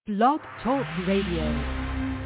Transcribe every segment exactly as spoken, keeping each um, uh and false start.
Blog Talk Radio.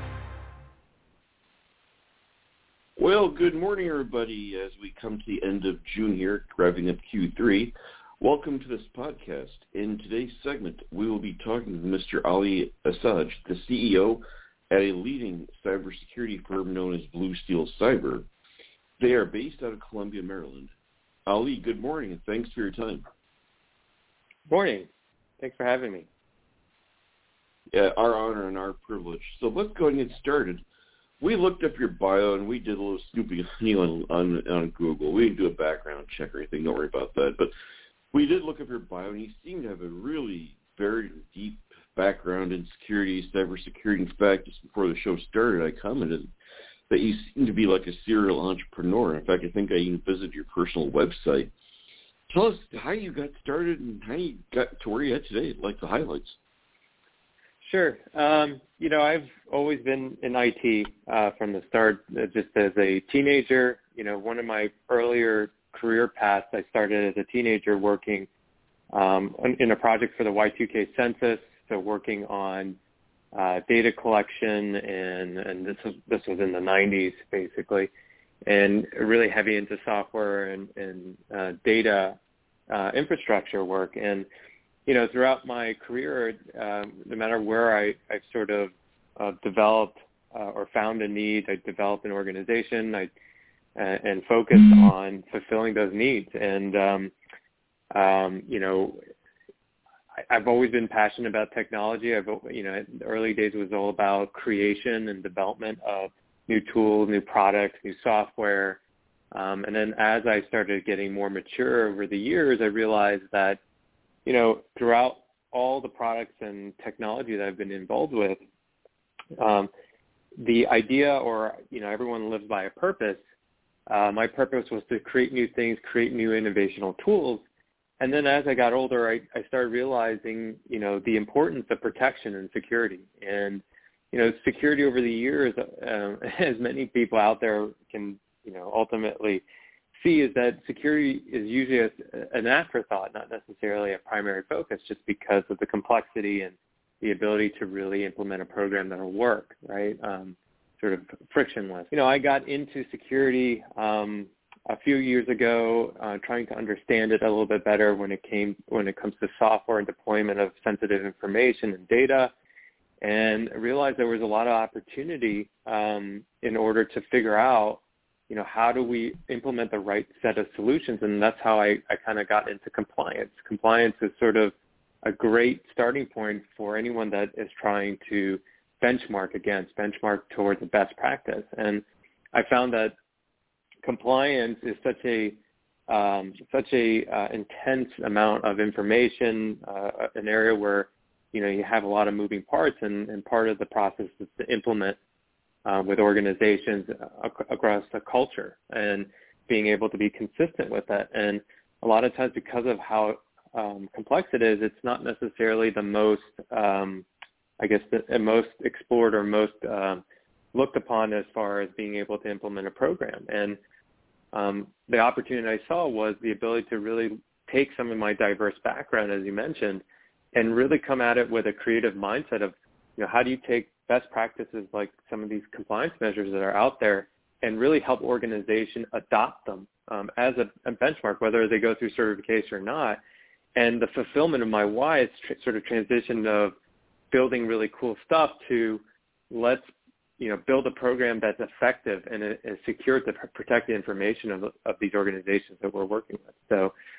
Well, good morning, everybody. As we come to the end of June here, wrapping up Q three, welcome to this podcast. In today's segment, we will be talking with Mister Ali Assaj, the C E O at a leading cybersecurity firm known as Blue Steel Cyber. They are based out of Columbia, Maryland. Ali, good morning, and thanks for your time. Morning. Thanks for having me. Yeah, our honor and our privilege. So let's go ahead and get started. We looked up your bio, and we did a little snooping on you on, on, on Google. We didn't do a background check or anything. Don't worry about that. But we did look up your bio, and you seem to have a really very deep background in security, cybersecurity. In fact, just before the show started, I commented that you seem to be like a serial entrepreneur. In fact, I think I even visited your personal website. Tell us how you got started and how you got to where you're at today, like the highlights. Sure. Um, you know, I've always been in I T uh, from the start, uh, just as a teenager. You know, one of my earlier career paths, I started as a teenager working um, in a project for the Y two K census, so working on uh, data collection, and, and this was this was in the nineties, basically, and really heavy into software and, and uh, data uh, infrastructure work. And you know, throughout my career, um, no matter where I, I've sort of uh, developed uh, or found a need, I developed an organization I, uh, and focused on fulfilling those needs. And, um, um, you know, I, I've always been passionate about technology. I've, you know, in the early days it was all about creation and development of new tools, new products, new software. Um, and then as I started getting more mature over the years, I realized that you know, throughout all the products and technology that I've been involved with, um, the idea or, you know, everyone lives by a purpose. Uh, my purpose was to create new things, create new innovational tools. And then as I got older, I, I started realizing, you know, the importance of protection and security. And, you know, security over the years, uh, as many people out there can, you know, ultimately see is that security is usually a, an afterthought, not necessarily a primary focus, just because of the complexity and the ability to really implement a program that will work, right? Um, sort of frictionless. You know, I got into security um, a few years ago, uh, trying to understand it a little bit better when it came when it comes to software and deployment of sensitive information and data, and realized there was a lot of opportunity um, in order to figure out, you know, how do we implement the right set of solutions? And that's how I, I kind of got into compliance. Compliance is sort of a great starting point for anyone that is trying to benchmark against, benchmark towards the best practice. And I found that compliance is such a um, such a uh, intense amount of information, uh, an area where, you know, you have a lot of moving parts, and, and part of the process is to implement Uh, with organizations ac- across the culture and being able to be consistent with that. And a lot of times, because of how um, complex it is, it's not necessarily the most, um, I guess, the, the most explored or most um, looked upon as far as being able to implement a program. And um, the opportunity I saw was the ability to really take some of my diverse background, as you mentioned, and really come at it with a creative mindset of, you know, how do you take best practices like some of these compliance measures that are out there and really help organizations adopt them um, as a, a benchmark, whether they go through certification or not. And the fulfillment of my why is tr- sort of transition of building really cool stuff to let's, you know, build a program that's effective and is secure to pr- protect the information of, of these organizations that we're working with. So,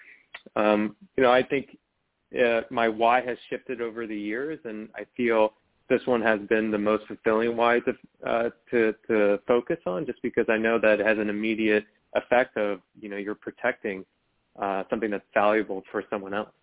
um, you know, I think uh, my why has shifted over the years, and I feel this one has been the most fulfilling why to, uh, to to focus on, just because I know that it has an immediate effect of, you know, you're protecting uh, something that's valuable for someone else.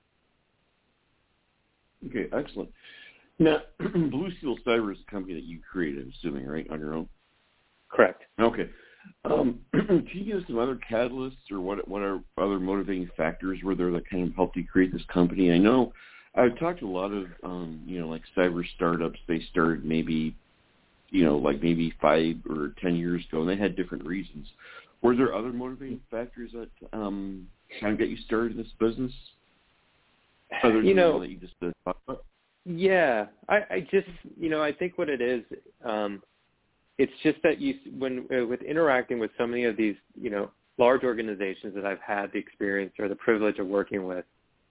Okay, excellent. Now, Blue Steel Cyber is a company that you created, I'm assuming, right, on your own? Correct. Okay. Um, can you give us some other catalysts, or what what are other motivating factors were there that kind of helped you create this company? I know I've talked to a lot of, um, you know, like cyber startups. They started maybe, you know, like maybe five or ten years ago, and they had different reasons. Were there other motivating factors that um, kind of get you started in this business? Other you know, that you just uh, talked about? Yeah, I, I just, you know, I think what it is, um, it's just that you, when uh, with interacting with so many of these, you know, large organizations that I've had the experience or the privilege of working with,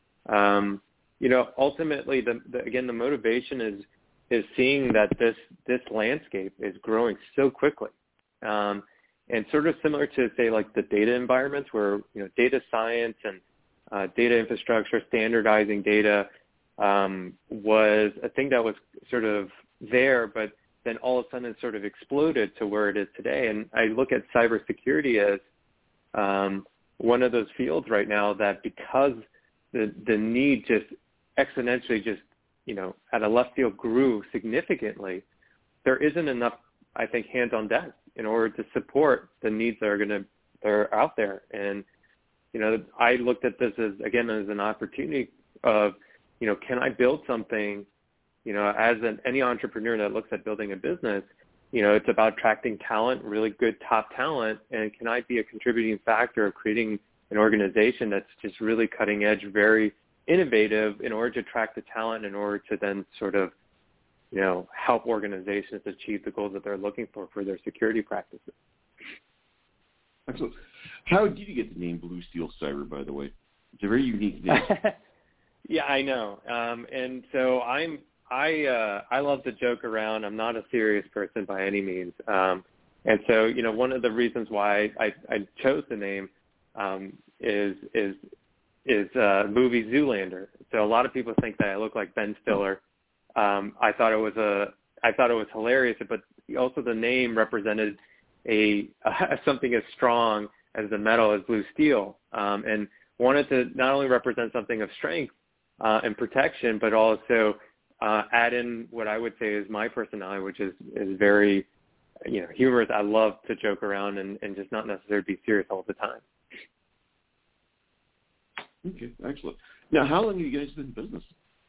um, you know, ultimately, the, the again, the motivation is is seeing that this this landscape is growing so quickly, um, and sort of similar to say like the data environments where you know data science and uh, data infrastructure, standardizing data. Um, was a thing that was sort of there, but then all of a sudden it sort of exploded to where it is today. And I look at cybersecurity as um, one of those fields right now that because the the need just exponentially just, you know, at a left field grew significantly, there isn't enough, I think, hands-on desk in order to support the needs that are going to, that are out there. And, you know, I looked at this as, again, as an opportunity of, you know, can I build something, you know, as an, any entrepreneur that looks at building a business, you know, it's about attracting talent, really good top talent, and can I be a contributing factor of creating an organization that's just really cutting edge, very innovative in order to attract the talent, in order to then sort of, you know, help organizations achieve the goals that they're looking for for their security practices. Excellent. How did you get the name Blue Steel Cyber, by the way? It's a very unique name. Yeah, I know. Um, and so I'm, I, uh, I love to joke around. I'm not a serious person by any means. Um, and so, you know, one of the reasons why I, I chose the name, um, is, is, is, uh, movie Zoolander. So a lot of people think that I look like Ben Stiller. Um, I thought it was a, I thought it was hilarious, but also the name represented a, uh, something as strong as the metal as blue steel. Um, and wanted to not only represent something of strength, Uh, and protection, but also uh, add in what I would say is my personality, which is, is very, you know, humorous. I love to joke around and, and just not necessarily be serious all the time. Okay, excellent. Now, how long have you guys been in business?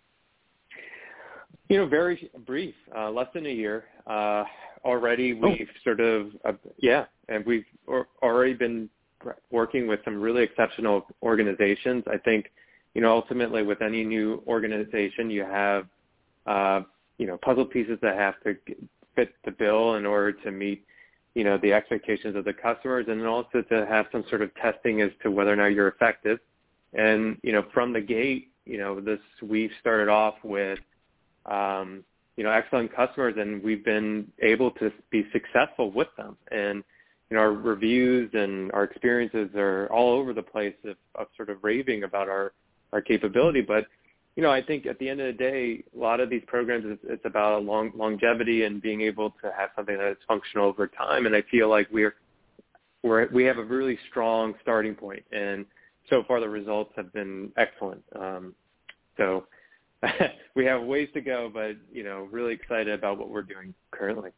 You know, very brief, uh, less than a year. Uh, already we've oh. sort of, uh, yeah, and we've or, already been working with some really exceptional organizations. I think, you know, ultimately with any new organization, you have, uh, you know, puzzle pieces that have to fit the bill in order to meet, you know, the expectations of the customers, and then also to have some sort of testing as to whether or not you're effective. And, you know, from the gate, you know, this, we've started off with, um, you know, excellent customers, and we've been able to be successful with them. And, you know, our reviews and our experiences are all over the place of, of sort of raving about our, our capability. But, you know, I think at the end of the day, a lot of these programs, it's, it's about long, longevity and being able to have something that is functional over time. And I feel like we're, we're, we have a really strong starting point. And so far the results have been excellent. Um, so we have ways to go, but, you know, really excited about what we're doing currently.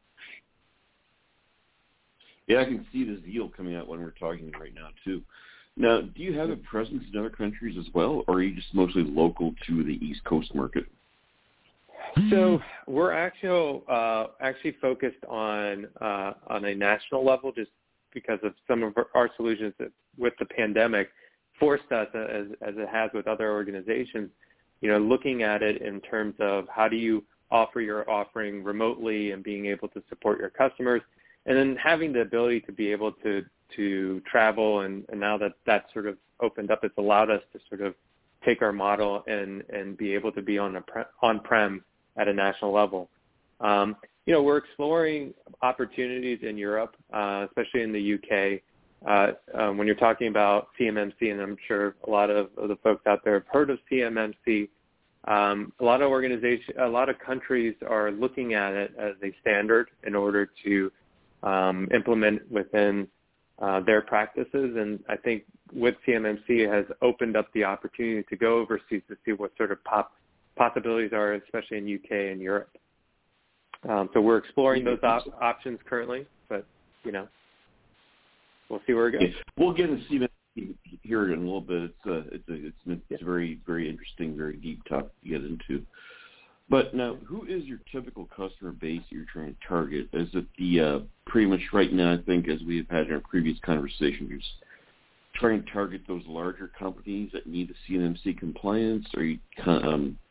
Yeah, I can see the zeal coming out when we're talking right now, too. Now, do you have a presence in other countries as well, or are you just mostly local to the East Coast market? So we're actually uh, actually focused on uh, on a national level, just because of some of our, our solutions that, with the pandemic, forced us, as as it has with other organizations, you know, looking at it in terms of how do you offer your offering remotely and being able to support your customers, and then having the ability to be able to to travel, and, and now that that's sort of opened up, it's allowed us to sort of take our model and, and be able to be on a pre, on-prem at a national level. Um, you know, we're exploring opportunities in Europe, uh, especially in the U K. Uh, um, when you're talking about C M M C, and I'm sure a lot of, of the folks out there have heard of C M M C, um, a lot of organizations, a lot of countries are looking at it as a standard in order to um, implement within Uh, their practices. And I think with C M M C, it has opened up the opportunity to go overseas to see what sort of pop possibilities are, especially in U K and Europe. Um, so we're exploring those op- options currently, but, you know, we'll see where it goes. Yeah. We'll get into C M M C here in a little bit. It's a, it's a, it's, it's yeah. a very, very interesting, very deep topic to get into. But now, who is your typical customer base that you're trying to target? Is it the uh, pretty much right now, I think, as we have had in our previous conversation, you're just trying to target those larger companies that need the C M M C compliance? Are you um,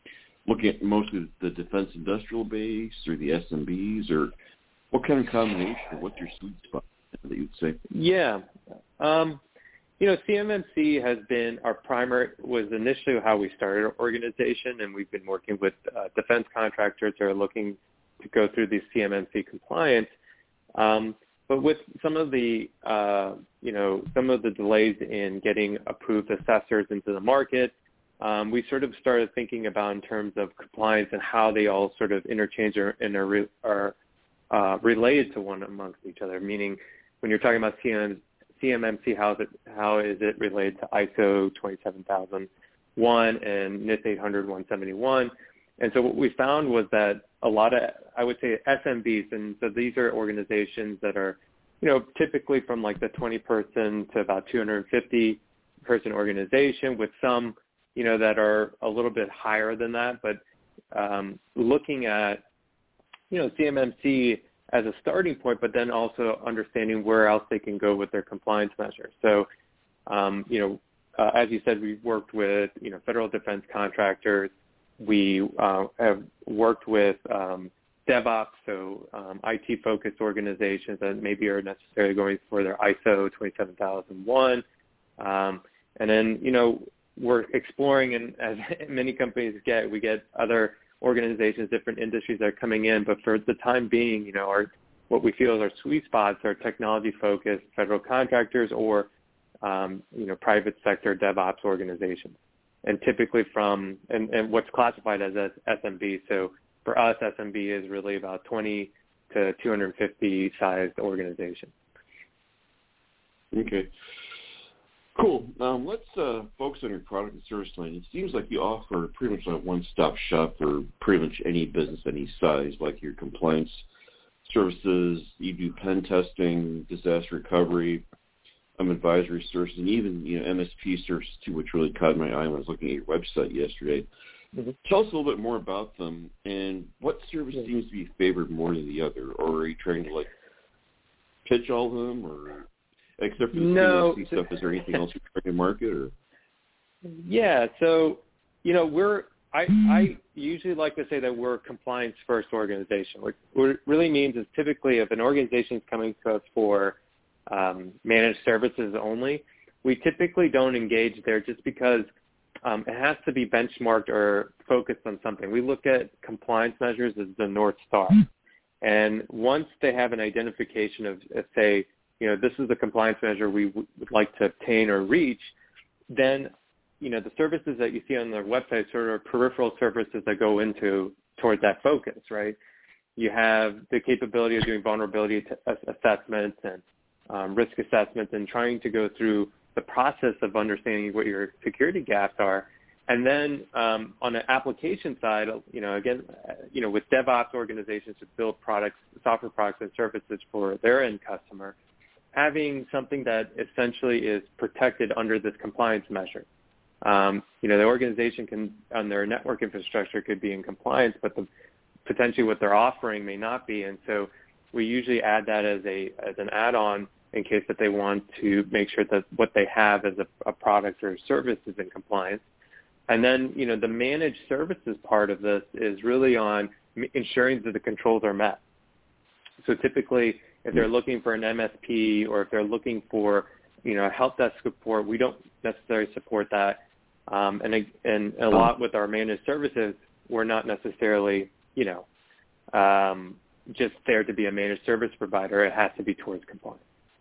looking at mostly the defense industrial base or the S M Bs, or what kind of combination, or what's your sweet spot that you'd say? Yeah. Um, you know, C M M C has been our primary, was initially how we started our organization, and we've been working with uh, defense contractors that are looking to go through these C M M C compliance. Um, but with some of the, uh, you know, some of the delays in getting approved assessors into the market, um, we sort of started thinking about in terms of compliance and how they all sort of interchange or, and are, re- are uh, related to one amongst each other. Meaning, when you're talking about C M M C, how is it, how is it related to I S O twenty-seven thousand one and NIST eight hundred dash one seventy-one? And so what we found was that a lot of, I would say, S M Bs, and so these are organizations that are, you know, typically from like the twenty person to about two hundred fifty person organization, with some, you know, that are a little bit higher than that. But um, looking at, you know, C M M C as a starting point, but then also understanding where else they can go with their compliance measures. So, um, you know, uh, as you said, we've worked with, you know, federal defense contractors. We uh, have worked with um, DevOps, so um, I T-focused organizations that maybe are necessarily going for their I S O twenty-seven thousand one. Um, and then, you know, we're exploring, and as many companies get, we get other organizations, different industries that are coming in. But for the time being, you know, our what we feel is our sweet spots are technology-focused federal contractors or, um, you know, private sector DevOps organizations. And typically from, and, and what's classified as S M B. So for us, S M B is really about twenty to two hundred fifty sized organization. Okay. Cool. Um, let's uh, focus on your product and service line. It seems like you offer pretty much a one-stop shop for pretty much any business, any size, like your compliance services, you do pen testing, disaster recovery, um, advisory services, and even, you know, M S P services too, which really caught my eye when I was looking at your website yesterday. Mm-hmm. Tell us a little bit more about them, and what service mm-hmm. seems to be favored more than the other, or are you trying to, like, pitch all of them, or except for the no. C M S C stuff, is there anything else you're trying to market? Or? Yeah, so, you know, we're, I, I usually like to say that we're a compliance-first organization. What, what it really means is typically if an organization is coming to us for um, managed services only, we typically don't engage there just because um, it has to be benchmarked or focused on something. We look at compliance measures as the North Star. And once they have an identification of, of say, you know, this is the compliance measure we w- would like to obtain or reach, then, you know, the services that you see on their website sort of are peripheral services that go into towards that focus, right? You have the capability of doing vulnerability t- assessments and um, risk assessments and trying to go through the process of understanding what your security gaps are. And then um, on the application side, you know, again, you know, with DevOps organizations to build products, software products and services for their end customer, having something that essentially is protected under this compliance measure. Um, you know, the organization can, on their network infrastructure, could be in compliance, but the, potentially what they're offering may not be. And so we usually add that as a as an add-on in case that they want to make sure that what they have as a, a product or service is in compliance. And then, you know, the managed services part of this is really on ensuring that the controls are met. So typically, if they're looking for an M S P or if they're looking for, you know, help desk support, we don't necessarily support that. Um, and, and a lot with our managed services, we're not necessarily, you know, um, just there to be a managed service provider. It has to be towards compliance.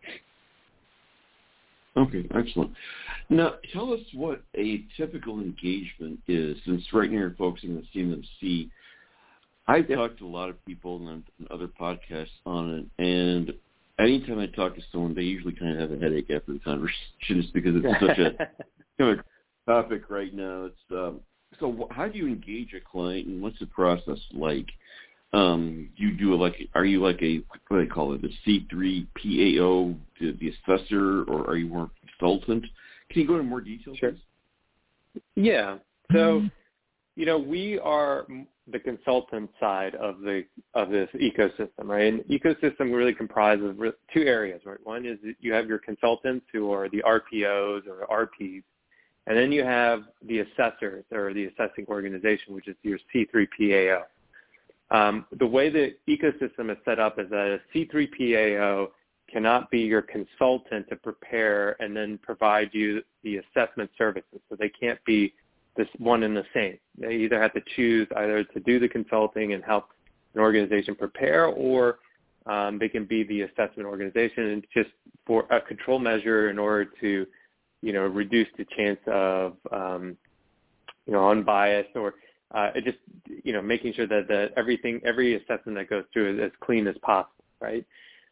Okay, excellent. Now, tell us what a typical engagement is, since right now you're focusing on C M M C. I've yep. talked to a lot of people and other podcasts on it, and anytime I talk to someone, they usually kind of have a headache after the conversation, just because it's such a kind of topic right now. It's um, so how do you engage a client, and what's the process like? Um, you do a, like, are you like a, what do they call it, the C three P A O, the, the assessor, or are you more consultant? Can you go into more detail, sure. please? Yeah. So, you know, we are the consultant side of the of this ecosystem, right? And ecosystem really comprises of two areas, right? One is you have your consultants who are the R P Os or R Ps, And then you have the assessors or the assessing organization, which is your C three P A O. Um, the way the ecosystem is set up is that a C three P A O cannot be your consultant to prepare and then provide you the assessment services. So they can't be this one and the same. They either have to choose either to do the consulting and help an organization prepare, or um, they can be the assessment organization, and just for a control measure in order to, you know, reduce the chance of, um, you know, unbiased or uh, it just, you know, making sure that, that everything, every assessment that goes through is as clean as possible, right?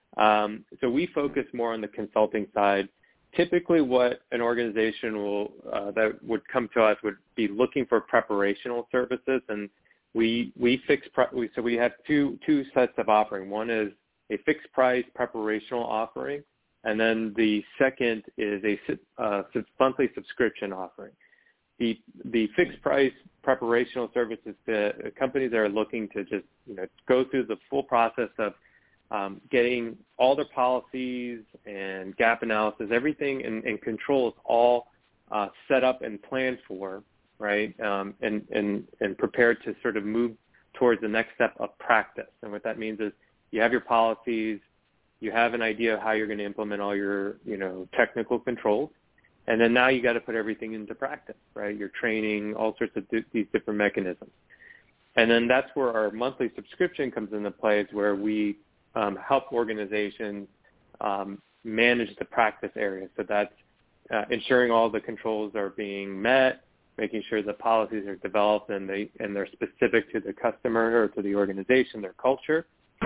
Um, so we focus more on the consulting side. Typically what an organization will, uh, that would come to us would be looking for preparational services, and we, we fix, pre- we, so we have two, two sets of offering. One is a fixed price preparational offering, and then the second is a uh, monthly subscription offering. The, the fixed price preparational services, the companies that are looking to just, you know, go through the full process of Um, getting all their policies and gap analysis, everything and, and controls all uh, set up and planned for, right, um, and, and, and prepared to sort of move towards the next step of practice. And what that means is you have your policies, you have an idea of how you're going to implement all your, you know, technical controls, and then now you got to put everything into practice, right? You're training, all sorts of th- these different mechanisms. And then that's where our monthly subscription comes into play, is where we Um, help organizations um, manage the practice area. So that's uh, ensuring all the controls are being met, making sure the policies are developed and they and they're specific to the customer or to the organization, their culture,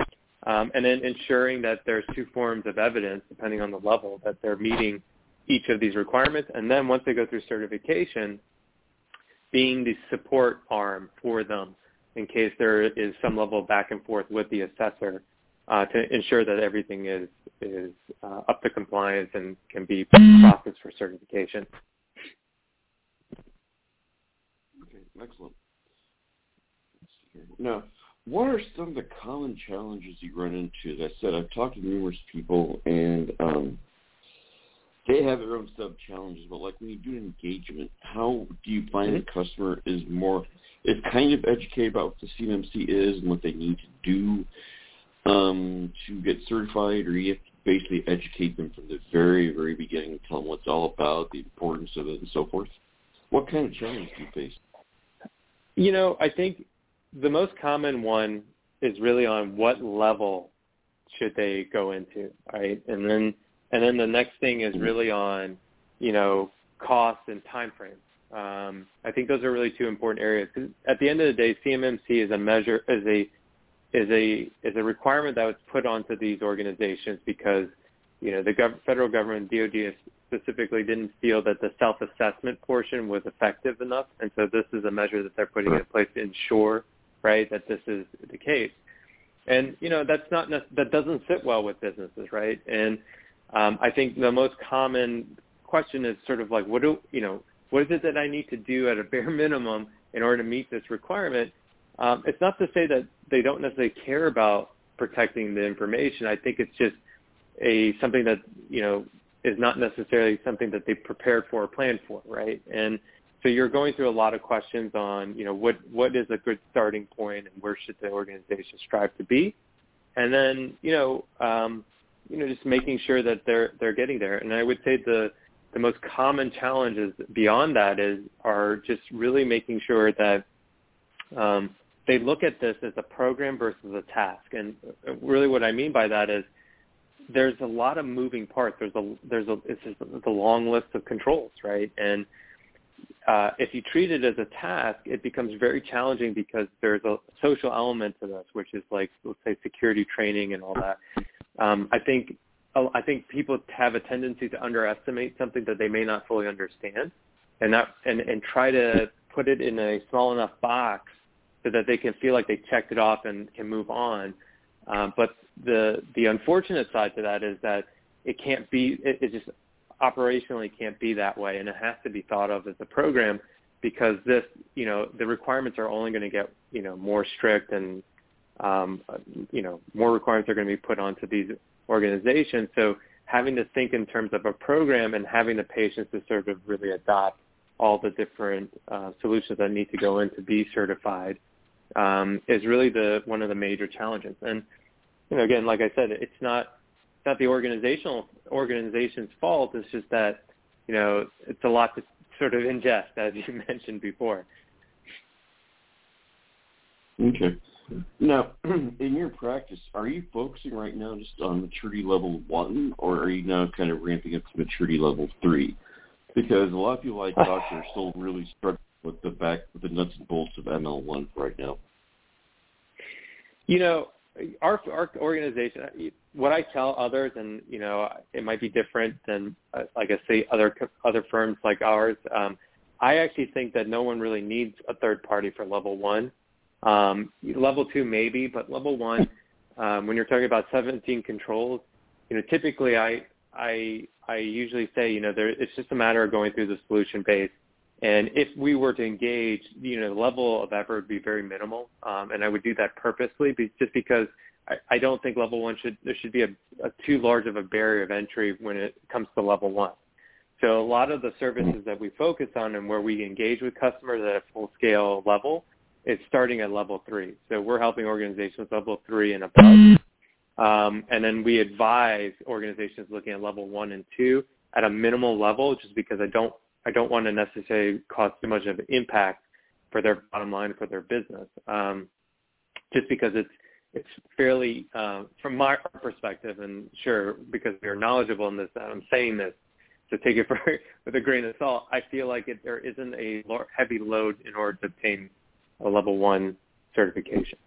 um, and then ensuring that there's two forms of evidence, depending on the level, that they're meeting each of these requirements. And then once they go through certification, being the support arm for them in case there is some level of back and forth with the assessor, Uh, to ensure that everything is is uh, up to compliance and can be processed for certification. Okay, excellent. Now, what are some of the common challenges you run into? As I said, I've talked to numerous people, and um, they have their own set of challenges. But like when you do an engagement, how do you find mm-hmm. the customer is more is kind of educated about what the C M M C is and what they need to do Um, to get certified, or you have to basically educate them from the very, very beginning and tell them what it's all about, the importance of it, and so forth? What kind of challenge do you face? You know, I think the most common one is really on what level should they go into, right? And then, and then the next thing is really on, you know, cost and time frame. Um, I think those are really two important areas. 'Cause at the end of the day, C M M C is a measure, is a is a is a requirement that was put onto these organizations because, you know, the gov- federal government, D O D specifically, didn't feel that the self-assessment portion was effective enough, and so this is a measure that they're putting in place to ensure, right, that this is the case. And, you know, that's not that doesn't sit well with businesses, right? And um, I think the most common question is sort of like, what do you know, what is it that I need to do at a bare minimum in order to meet this requirement? Um, it's not to say that they don't necessarily care about protecting the information. I think it's just a something that, you know, is not necessarily something that they prepared for or planned for, right? And so you're going through a lot of questions on, you know, what what is a good starting point and where should the organization strive to be, and then, you know, um, you know, just making sure that they're they're getting there. And I would say the the most common challenges beyond that is are just really making sure that um, they look at this as a program versus a task. And really what I mean by that is there's a lot of moving parts. There's a, there's a, it's just a long list of controls, right? And uh, if you treat it as a task, it becomes very challenging because there's a social element to this, which is like, let's say, security training and all that. Um, I think, I think people have a tendency to underestimate something that they may not fully understand, and not, and, and try to put it in a small enough box so that they can feel like they checked it off and can move on. Um, but the the unfortunate side to that is that it can't be, it, it just operationally can't be that way, and it has to be thought of as a program because this, you know, the requirements are only going to get, you know, more strict and, um, you know, more requirements are going to be put onto these organizations. So having to think in terms of a program and having the patience to sort of really adopt all the different uh, solutions that need to go in to be certified um, is really the one of the major challenges. And you know, again, like I said, it's not it's not the organizational organization's fault. It's just that you know it's a lot to sort of ingest, as you mentioned before. Okay. Now, in your practice, are you focusing right now just on maturity level one, or are you now kind of ramping up to maturity level three? Because a lot of people I talk to are still really struggling with the back, with the nuts and bolts of M L one right now. You know, our our organization, what I tell others, and you know, it might be different than, uh, like I say, other other firms like ours. Um, I actually think that no one really needs a third party for level one. Um, level two maybe, but level one, um, when you're talking about seventeen controls, you know, typically I I I usually say, you know, there it's just a matter of going through the solution base. And if we were to engage, you know, the level of effort would be very minimal, um, and I would do that purposely, be, just because I, I don't think level one should there should be a, a too large of a barrier of entry when it comes to level one. So a lot of the services that we focus on and where we engage with customers at a full scale level, it's starting at level three. So we're helping organizations level three and above. Um, and then we advise organizations looking at level one and two at a minimal level, just because I don't I don't want to necessarily cause too much of an impact for their bottom line, for their business. Um, just because it's it's fairly, uh, from my perspective, and sure, because we are knowledgeable in this, I'm saying this, so take it for, with a grain of salt, I feel like it, there isn't a heavy load in order to obtain a level one certification.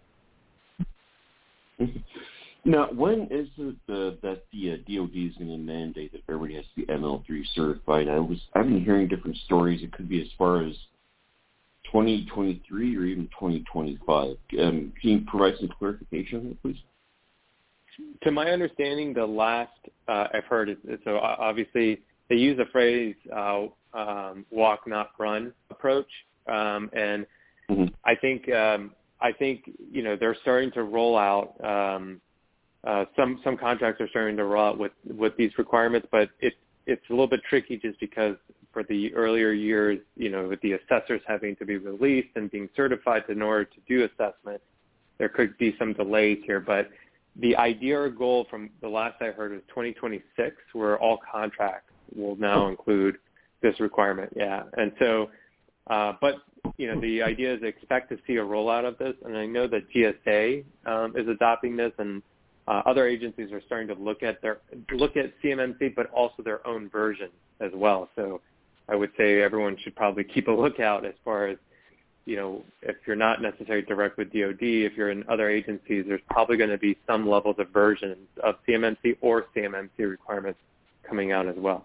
Now, when is it uh, that the uh, D O D is going to mandate that everybody has to be M L three certified? I was I've been hearing different stories. It could be as far as twenty twenty-three or even twenty twenty-five. Um, can you provide some clarification on that, please? To my understanding, the last uh, I've heard is, so obviously they use the phrase uh, um, "walk, not run" approach, um, and mm-hmm. I think um, I think you know they're starting to roll out. Um, Uh, some some contracts are starting to roll out with, with these requirements, but it, it's a little bit tricky just because for the earlier years, you know, with the assessors having to be released and being certified in order to do assessment, there could be some delays here. But the idea or goal from the last I heard was twenty twenty-six, where all contracts will now include this requirement. Yeah, and so, uh, but you know, the idea is expect to see a rollout of this, and I know that G S A um, is adopting this, and Uh, other agencies are starting to look at their look at C M M C, but also their own version as well. So I would say everyone should probably keep a lookout as far as, you know, if you're not necessarily direct with D O D, if you're in other agencies, there's probably going to be some levels of versions of C M M C or C M M C requirements coming out as well.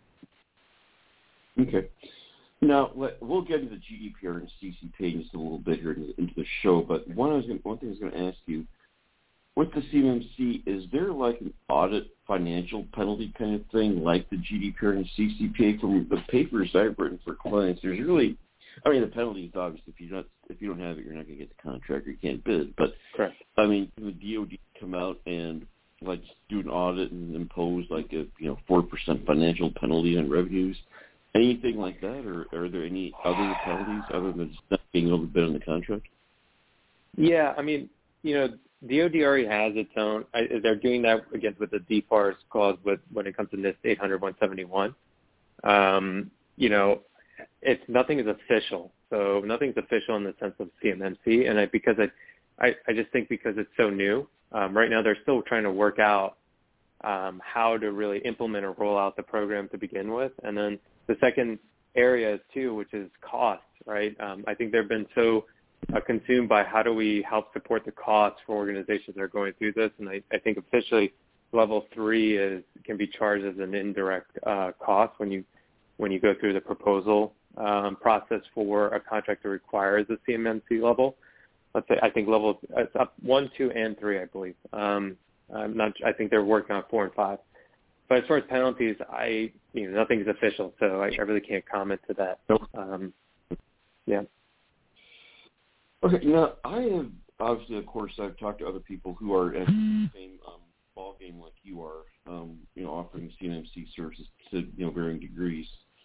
Okay. Now, we'll get into the G D P R and C C P A just a little bit here into the show, but one, I was gonna, one thing I was going to ask you, with the C M M C, is there like an audit financial penalty kind of thing like the G D P R and C C P A? From the papers I've written for clients, there's really, I mean, the penalty is obvious. If you not, if you don't have it, you're not going to get the contract, or you can't bid. But correct. I mean, can the D O D come out and like do an audit and impose like a you know four percent financial penalty on revenues, anything like that, or are there any other penalties other than just not being able to bid on the contract? Yeah, I mean, you know, D O D already has its own. I, they're doing that again with the D FARS clause with when it comes to NIST eight hundred dash one seventy-one. Um, you know, it's nothing is official, so nothing's official in the sense of C M M C. And I, because I, I, I just think because it's so new, um, right now they're still trying to work out um, how to really implement or roll out the program to begin with. And then the second area is too, which is cost. Right? Um, I think they've been so Uh, consumed by how do we help support the costs for organizations that are going through this. And I, I think officially level three is can be charged as an indirect uh, cost when you when you go through the proposal um, process for a contract that requires a C M M C level. Let's say I think level it's up one, two, and three, I believe. Um, I'm not. I think they're working on four and five. But as far as penalties, I you know nothing is official, so I, I really can't comment to that. Um, yeah. Okay, now I have obviously, of course, I've talked to other people who are at the same um, ball game like you are, um, you know, offering C M M C services to you know varying degrees.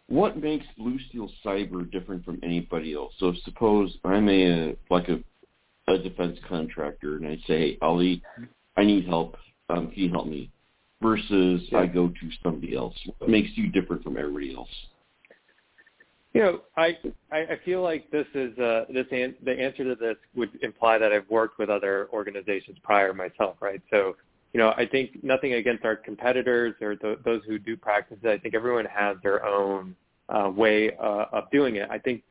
what makes Blue Steel Cyber different from anybody else? So suppose I'm a like a, a defense contractor, and I say, hey, Ali, I need help. Um, can you help me? Versus yeah. I go to somebody else. What makes you different from everybody else? You know, I I feel like this is uh, this an, the answer to this would imply that I've worked with other organizations prior myself, right? So, you know, I think nothing against our competitors or th- those who do practice it. I think everyone has their own uh, way uh, of doing it. I think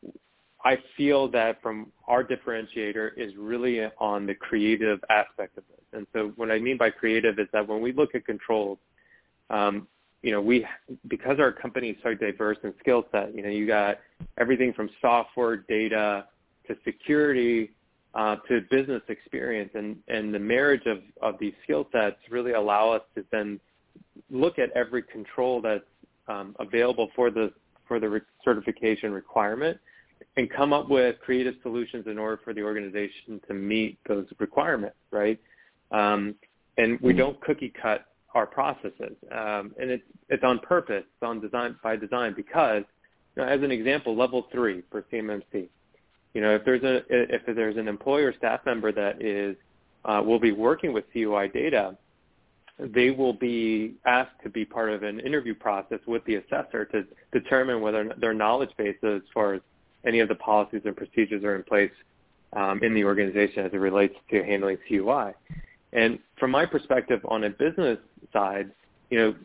I feel that from our differentiator is really on the creative aspect of this. And so what I mean by creative is that when we look at controls, um, you know, we, because our company is so diverse in skill set, you know, you got everything from software, data, to security, uh, to business experience. And, and the marriage of, of these skill sets really allow us to then look at every control that's um, available for the, for the re- certification requirement and come up with creative solutions in order for the organization to meet those requirements, right? Um, and we don't cookie cut our processes, um, and it's it's on purpose, it's on design by design because, you know, as an example, level three for C M M C, you know, if there's a if there's an employee or staff member that is uh, will be working with C U I data, they will be asked to be part of an interview process with the assessor to determine whether their knowledge base as far as any of the policies and procedures are in place um, in the organization as it relates to handling C U I. And from my perspective on a business side, you know,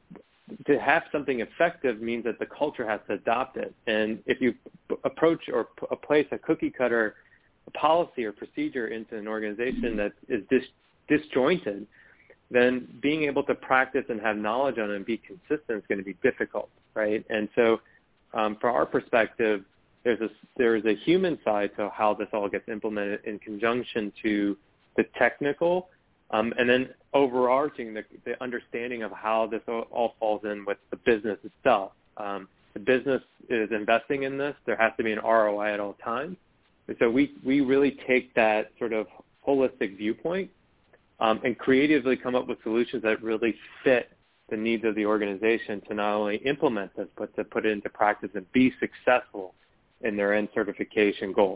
to have something effective means that the culture has to adopt it. And if you approach or p- place a cookie cutter policy or procedure into an organization that is dis- disjointed, then being able to practice and have knowledge on it and be consistent is going to be difficult, right? And so um, from our perspective, there's a, there's a human side to how this all gets implemented in conjunction to the technical, um, and then overarching the, the understanding of how this all, all falls in with the business itself. Um, the business is investing in this. There has to be an R O I at all times. And so we, we really take that sort of holistic viewpoint um, and creatively come up with solutions that really fit the needs of the organization to not only implement this, but to put it into practice and be successful in their end certification goal.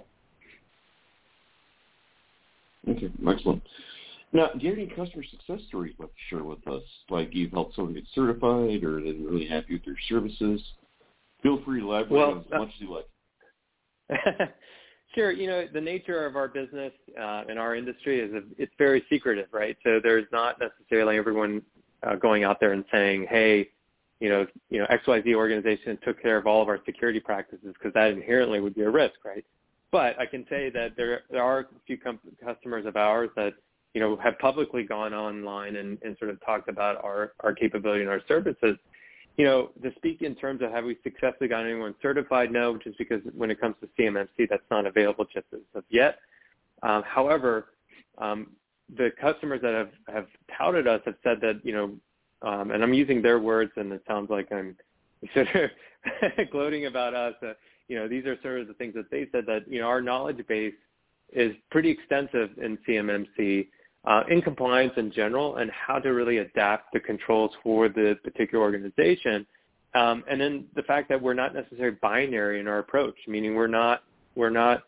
Okay, excellent. Now, do you have any customer success stories you'd like to share with us? Like you've helped someone get certified or they're really happy with their services? Feel free to elaborate well, as much as you like. Sure. You know, the nature of our business uh, in our industry is a, it's very secretive, right? So there's not necessarily everyone uh, going out there and saying, hey, you know, you know, X Y Z organization took care of all of our security practices, because that inherently would be a risk, right? But I can say that there there are a few com- customers of ours that, you know, have publicly gone online and, and sort of talked about our, our capability and our services. You know, to speak in terms of have we successfully gotten anyone certified, no, just because when it comes to C M M C, that's not available just as of yet. Um, however, um, the customers that have, have touted us have said that, you know, um, and I'm using their words, and it sounds like I'm sort of gloating about us. Uh, you know, these are sort of the things that they said, that, you know, our knowledge base is pretty extensive in C M M C, uh, in compliance in general, and how to really adapt the controls for the particular organization. Um, and then the fact that we're not necessarily binary in our approach, meaning we're not, we're not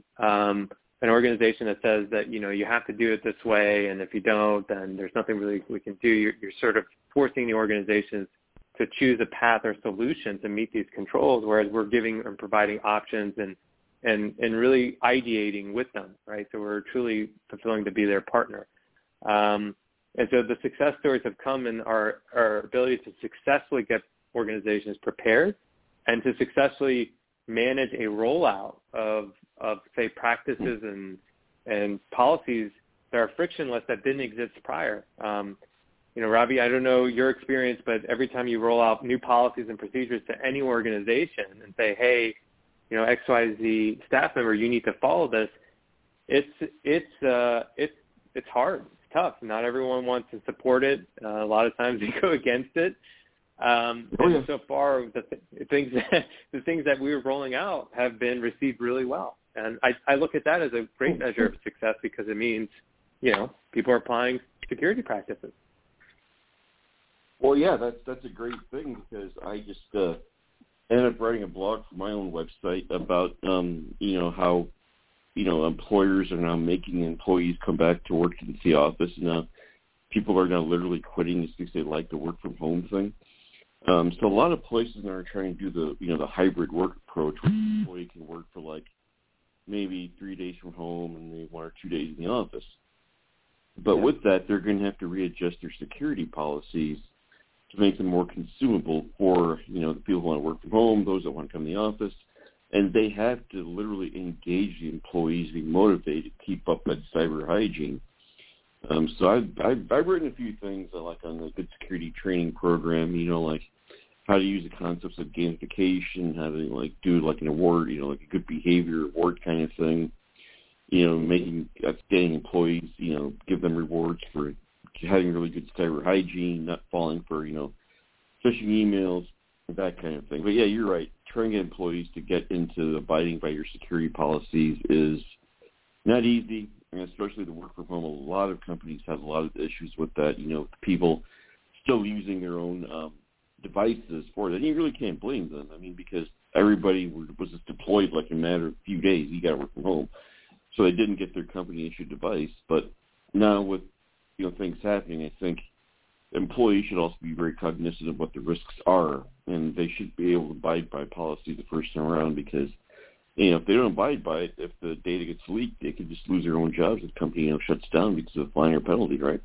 um, an organization that says that, you know, you have to do it this way, and if you don't, then there's nothing really we can do. You're, you're sort of forcing the organizations to choose a path or solution to meet these controls, whereas we're giving and providing options and, and, and really ideating with them, right? So we're truly fulfilling to be their partner. Um, and so the success stories have come in our, our ability to successfully get organizations prepared and to successfully manage a rollout of, of say, practices and, and policies that are frictionless that didn't exist prior. Um, You know, Robbie, I don't know your experience, but every time you roll out new policies and procedures to any organization and say, hey, you know, X Y Z staff member, you need to follow this, it's it's uh, it's it's hard, it's tough. Not everyone wants to support it. Uh, a lot of times they go against it. Um, oh, yeah. And so far, the th- things that, the things that we were rolling out have been received really well, and I, I look at that as a great measure of success, because it means, you know, people are applying security practices. Well, yeah, that's that's a great thing, because I just uh, ended up writing a blog for my own website about, um, you know, how, you know, employers are now making employees come back to work into the office. Now, people are now literally quitting just because they like the work from home thing. Um, so a lot of places now are trying to do the, you know, the hybrid work approach where the employee can work for like maybe three days from home and maybe one or two days in the office. But yeah. with that, they're going to have to readjust their security policies to make them more consumable for, you know, the people who want to work from home, those that want to come to the office. And they have to literally engage the employees, be motivated to keep up that cyber hygiene. Um, so I've, I've, I've written a few things uh, like on the good security training program, you know, like how to use the concepts of gamification, how to like do like an award, you know, like a good behavior award kind of thing, you know, making outstanding employees, you know, give them rewards for having really good cyber hygiene, not falling for, you know, phishing emails, that kind of thing. But yeah, you're right. Trying to get employees to get into abiding by your security policies is not easy, and especially the work from home. A lot of companies have a lot of issues with that. You know, people still using their own um, devices for that. And you really can't blame them. I mean, because everybody was just deployed like in a matter of a few days. You got to work from home, so they didn't get their company-issued device. But now with, you know, things happening, I think employees should also be very cognizant of what the risks are, and they should be able to abide by policy the first time around because, you know, if they don't abide by it, if the data gets leaked, they could just lose their own jobs. The company, you know, shuts down because of a fine or penalty, right?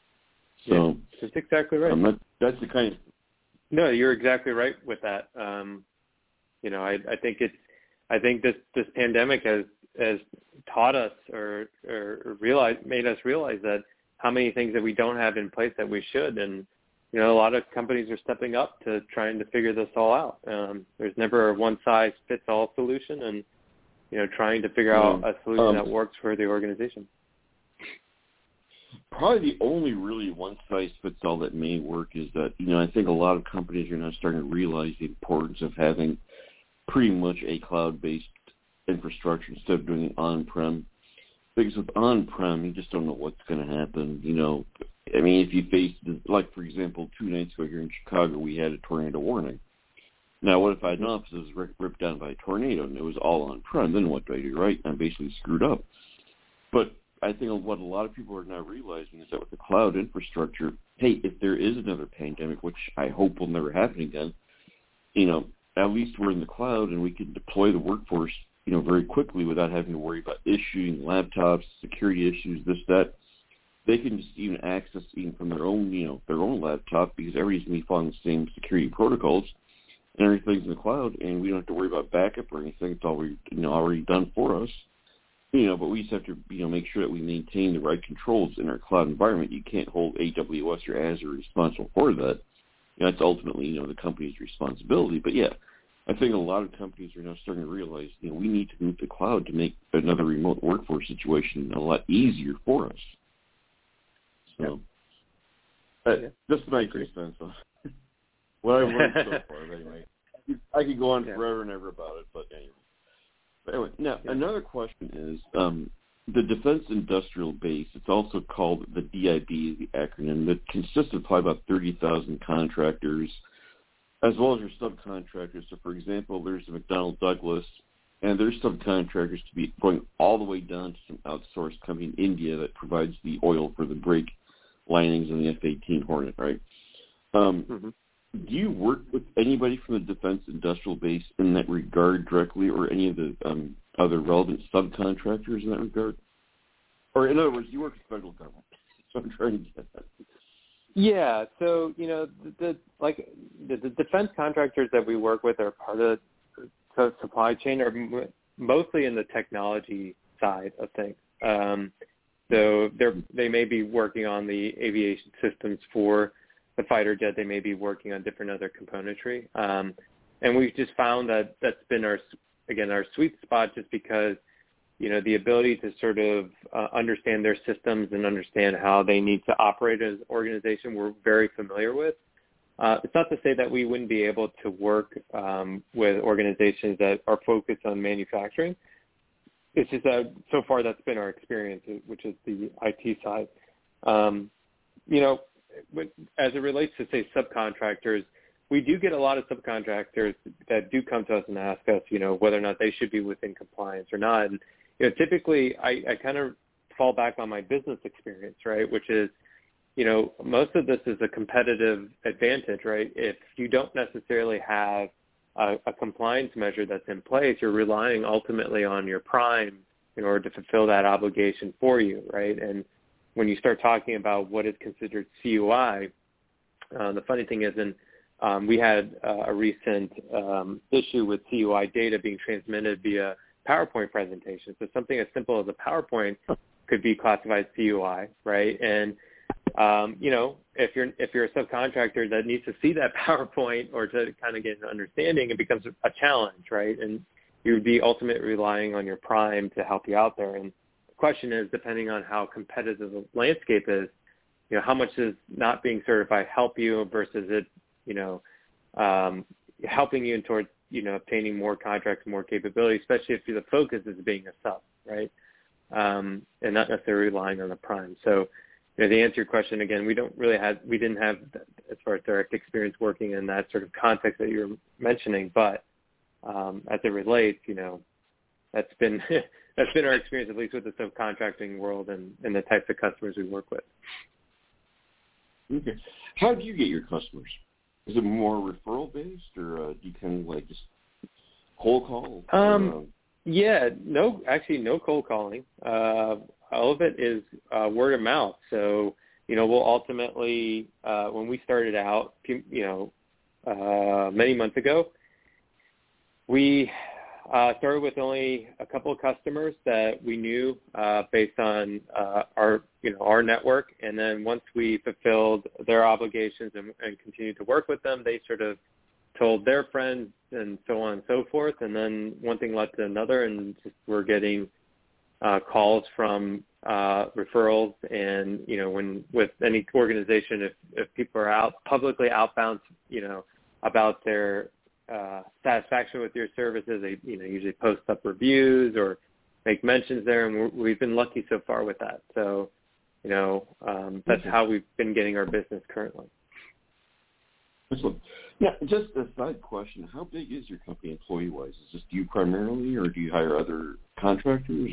So yeah, that's exactly right. Um, that, that's the kind of... No, you're exactly right with that. Um, you know, I, I think it's, I think this, this pandemic has, has taught us or, or realized, made us realize that how many things that we don't have in place that we should. And, you know, a lot of companies are stepping up to trying to figure this all out. Um, there's never a one-size-fits-all solution, and, you know, trying to figure out a solution um, that works for the organization. Probably the only really one-size-fits-all that may work is that, you know, I think a lot of companies are now starting to realize the importance of having pretty much a cloud-based infrastructure instead of doing it on-prem. Because with on-prem, you just don't know what's going to happen. You know, I mean, if you face, like, for example, two nights ago here in Chicago, we had a tornado warning. Now, what if I had an office that was ripped down by a tornado and it was all on-prem? Then what do I do, right? I'm basically screwed up. But I think what a lot of people are now realizing is that with the cloud infrastructure, hey, if there is another pandemic, which I hope will never happen again, you know, at least we're in the cloud and we can deploy the workforce, you know, very quickly without having to worry about issuing laptops, security issues, this, that. They can just even access even from their own, you know, their own laptop because everybody's going to be following the same security protocols and everything's in the cloud, and we don't have to worry about backup or anything. It's already, you know, already done for us. You know, but we just have to, you know, make sure that we maintain the right controls in our cloud environment. You can't hold A W S or Azure responsible for that. You know, that's ultimately, you know, the company's responsibility. But yeah, I think a lot of companies are now starting to realize, you know, we need to move to cloud to make another remote workforce situation a lot easier for us. So, yeah. uh, just my two cents on what I've learned so far. Anyway, I could go on yeah. forever and ever about it, but anyway. But anyway, now yeah. another question is um, the Defense Industrial Base. It's also called the D I B, the acronym, that consists of probably about thirty thousand contractors, as well as your subcontractors. So, for example, there's the McDonnell Douglas, and there's subcontractors to be going all the way down to some outsourced company in India that provides the oil for the brake linings in the F eighteen Hornet, right? Um, mm-hmm. Do you work with anybody from the Defense Industrial Base in that regard directly, or any of the um, other relevant subcontractors in that regard? Or, in other words, you work with the federal government. So I'm trying to get that. Yeah, so, you know, the, the like the, the defense contractors that we work with are part of the supply chain, or m- mostly in the technology side of things. Um, so they're they may be working on the aviation systems for the fighter jet. They may be working on different other componentry, um, and we've just found that that's been our again our sweet spot, just because, you know, the ability to sort of uh, understand their systems and understand how they need to operate as an organization, we're very familiar with. Uh, it's not to say that we wouldn't be able to work um, with organizations that are focused on manufacturing. It's just that so far that's been our experience, which is the I T side. Um, you know, as it relates to, say, subcontractors, we do get a lot of subcontractors that do come to us and ask us, you know, whether or not they should be within compliance or not. And, you know, typically I, I kind of fall back on my business experience, right, which is, you know, most of this is a competitive advantage, right? If you don't necessarily have a, a compliance measure that's in place, you're relying ultimately on your prime in order to fulfill that obligation for you, right? And when you start talking about what is considered C U I, uh, the funny thing is, in um, we had uh, a recent um, issue with C U I data being transmitted via PowerPoint presentation. So something as simple as a PowerPoint could be classified C U I, right? And um, you know, if you're if you're a subcontractor that needs to see that PowerPoint or to kind of get an understanding, it becomes a challenge, right? And you would be ultimately relying on your prime to help you out there. And the question is, depending on how competitive the landscape is, you know, how much does not being certified help you versus it, you know, um, helping you towards, you know, obtaining more contracts, more capability, especially if the focus is being a sub, right? Um, and not necessarily relying on the prime. So, you know, to answer your question again, we don't really have, we didn't have, as far as direct experience working in that sort of context that you're mentioning, but um, as it relates, you know, that's been that's been our experience, at least with the subcontracting world and, and the types of customers we work with. Okay. How do you get your customers? Is it more referral based, or uh, do you kind of like just cold call? Um, or, uh... Yeah, no, actually no cold calling. Uh, all of it is uh, word of mouth. So, you know, we'll ultimately, uh, when we started out, you know, uh, many months ago, we uh, started with only a couple of customers that we knew uh, based on uh, our, you know, our network. And then once we fulfilled their obligations and, and continued to work with them, they sort of told their friends and so on and so forth. And then one thing led to another, and just we're getting uh, calls from uh, referrals. And, you know, when with any organization, if, if people are out publicly outbound, you know, about their uh, satisfaction with your services, they, you know, usually post up reviews or make mentions there. And we're, we've been lucky so far with that. So, you know, um, that's how we've been getting our business currently. Excellent. Now, just a side question, how big is your company employee-wise? Is this you primarily, or do you hire other contractors?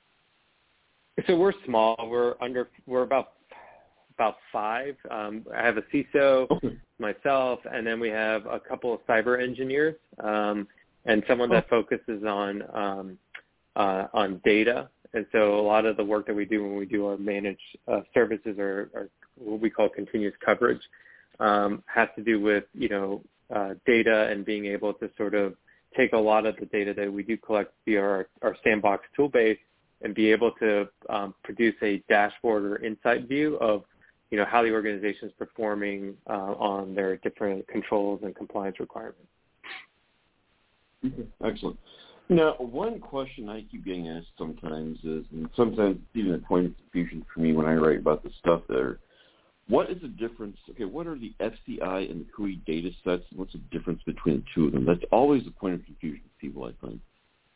Or? So we're small. We're under, we're about about five. Um, I have a C I S O, okay, myself, and then we have a couple of cyber engineers um, and someone that focuses on um, uh, on data. And so a lot of the work that we do when we do our managed uh, services or, or what we call continuous coverage um, has to do with, you know, uh, data and being able to sort of take a lot of the data that we do collect via our, our sandbox tool base and be able to um, produce a dashboard or insight view of, you know, how the organization is performing uh, on their different controls and compliance requirements. Okay. Excellent. Now, one question I keep getting asked sometimes is, and sometimes even a point of confusion for me when I write about this stuff there, what is the difference? Okay, what are the F C I and the C U I data sets? What's the difference between the two of them? That's always a point of confusion for people, I think.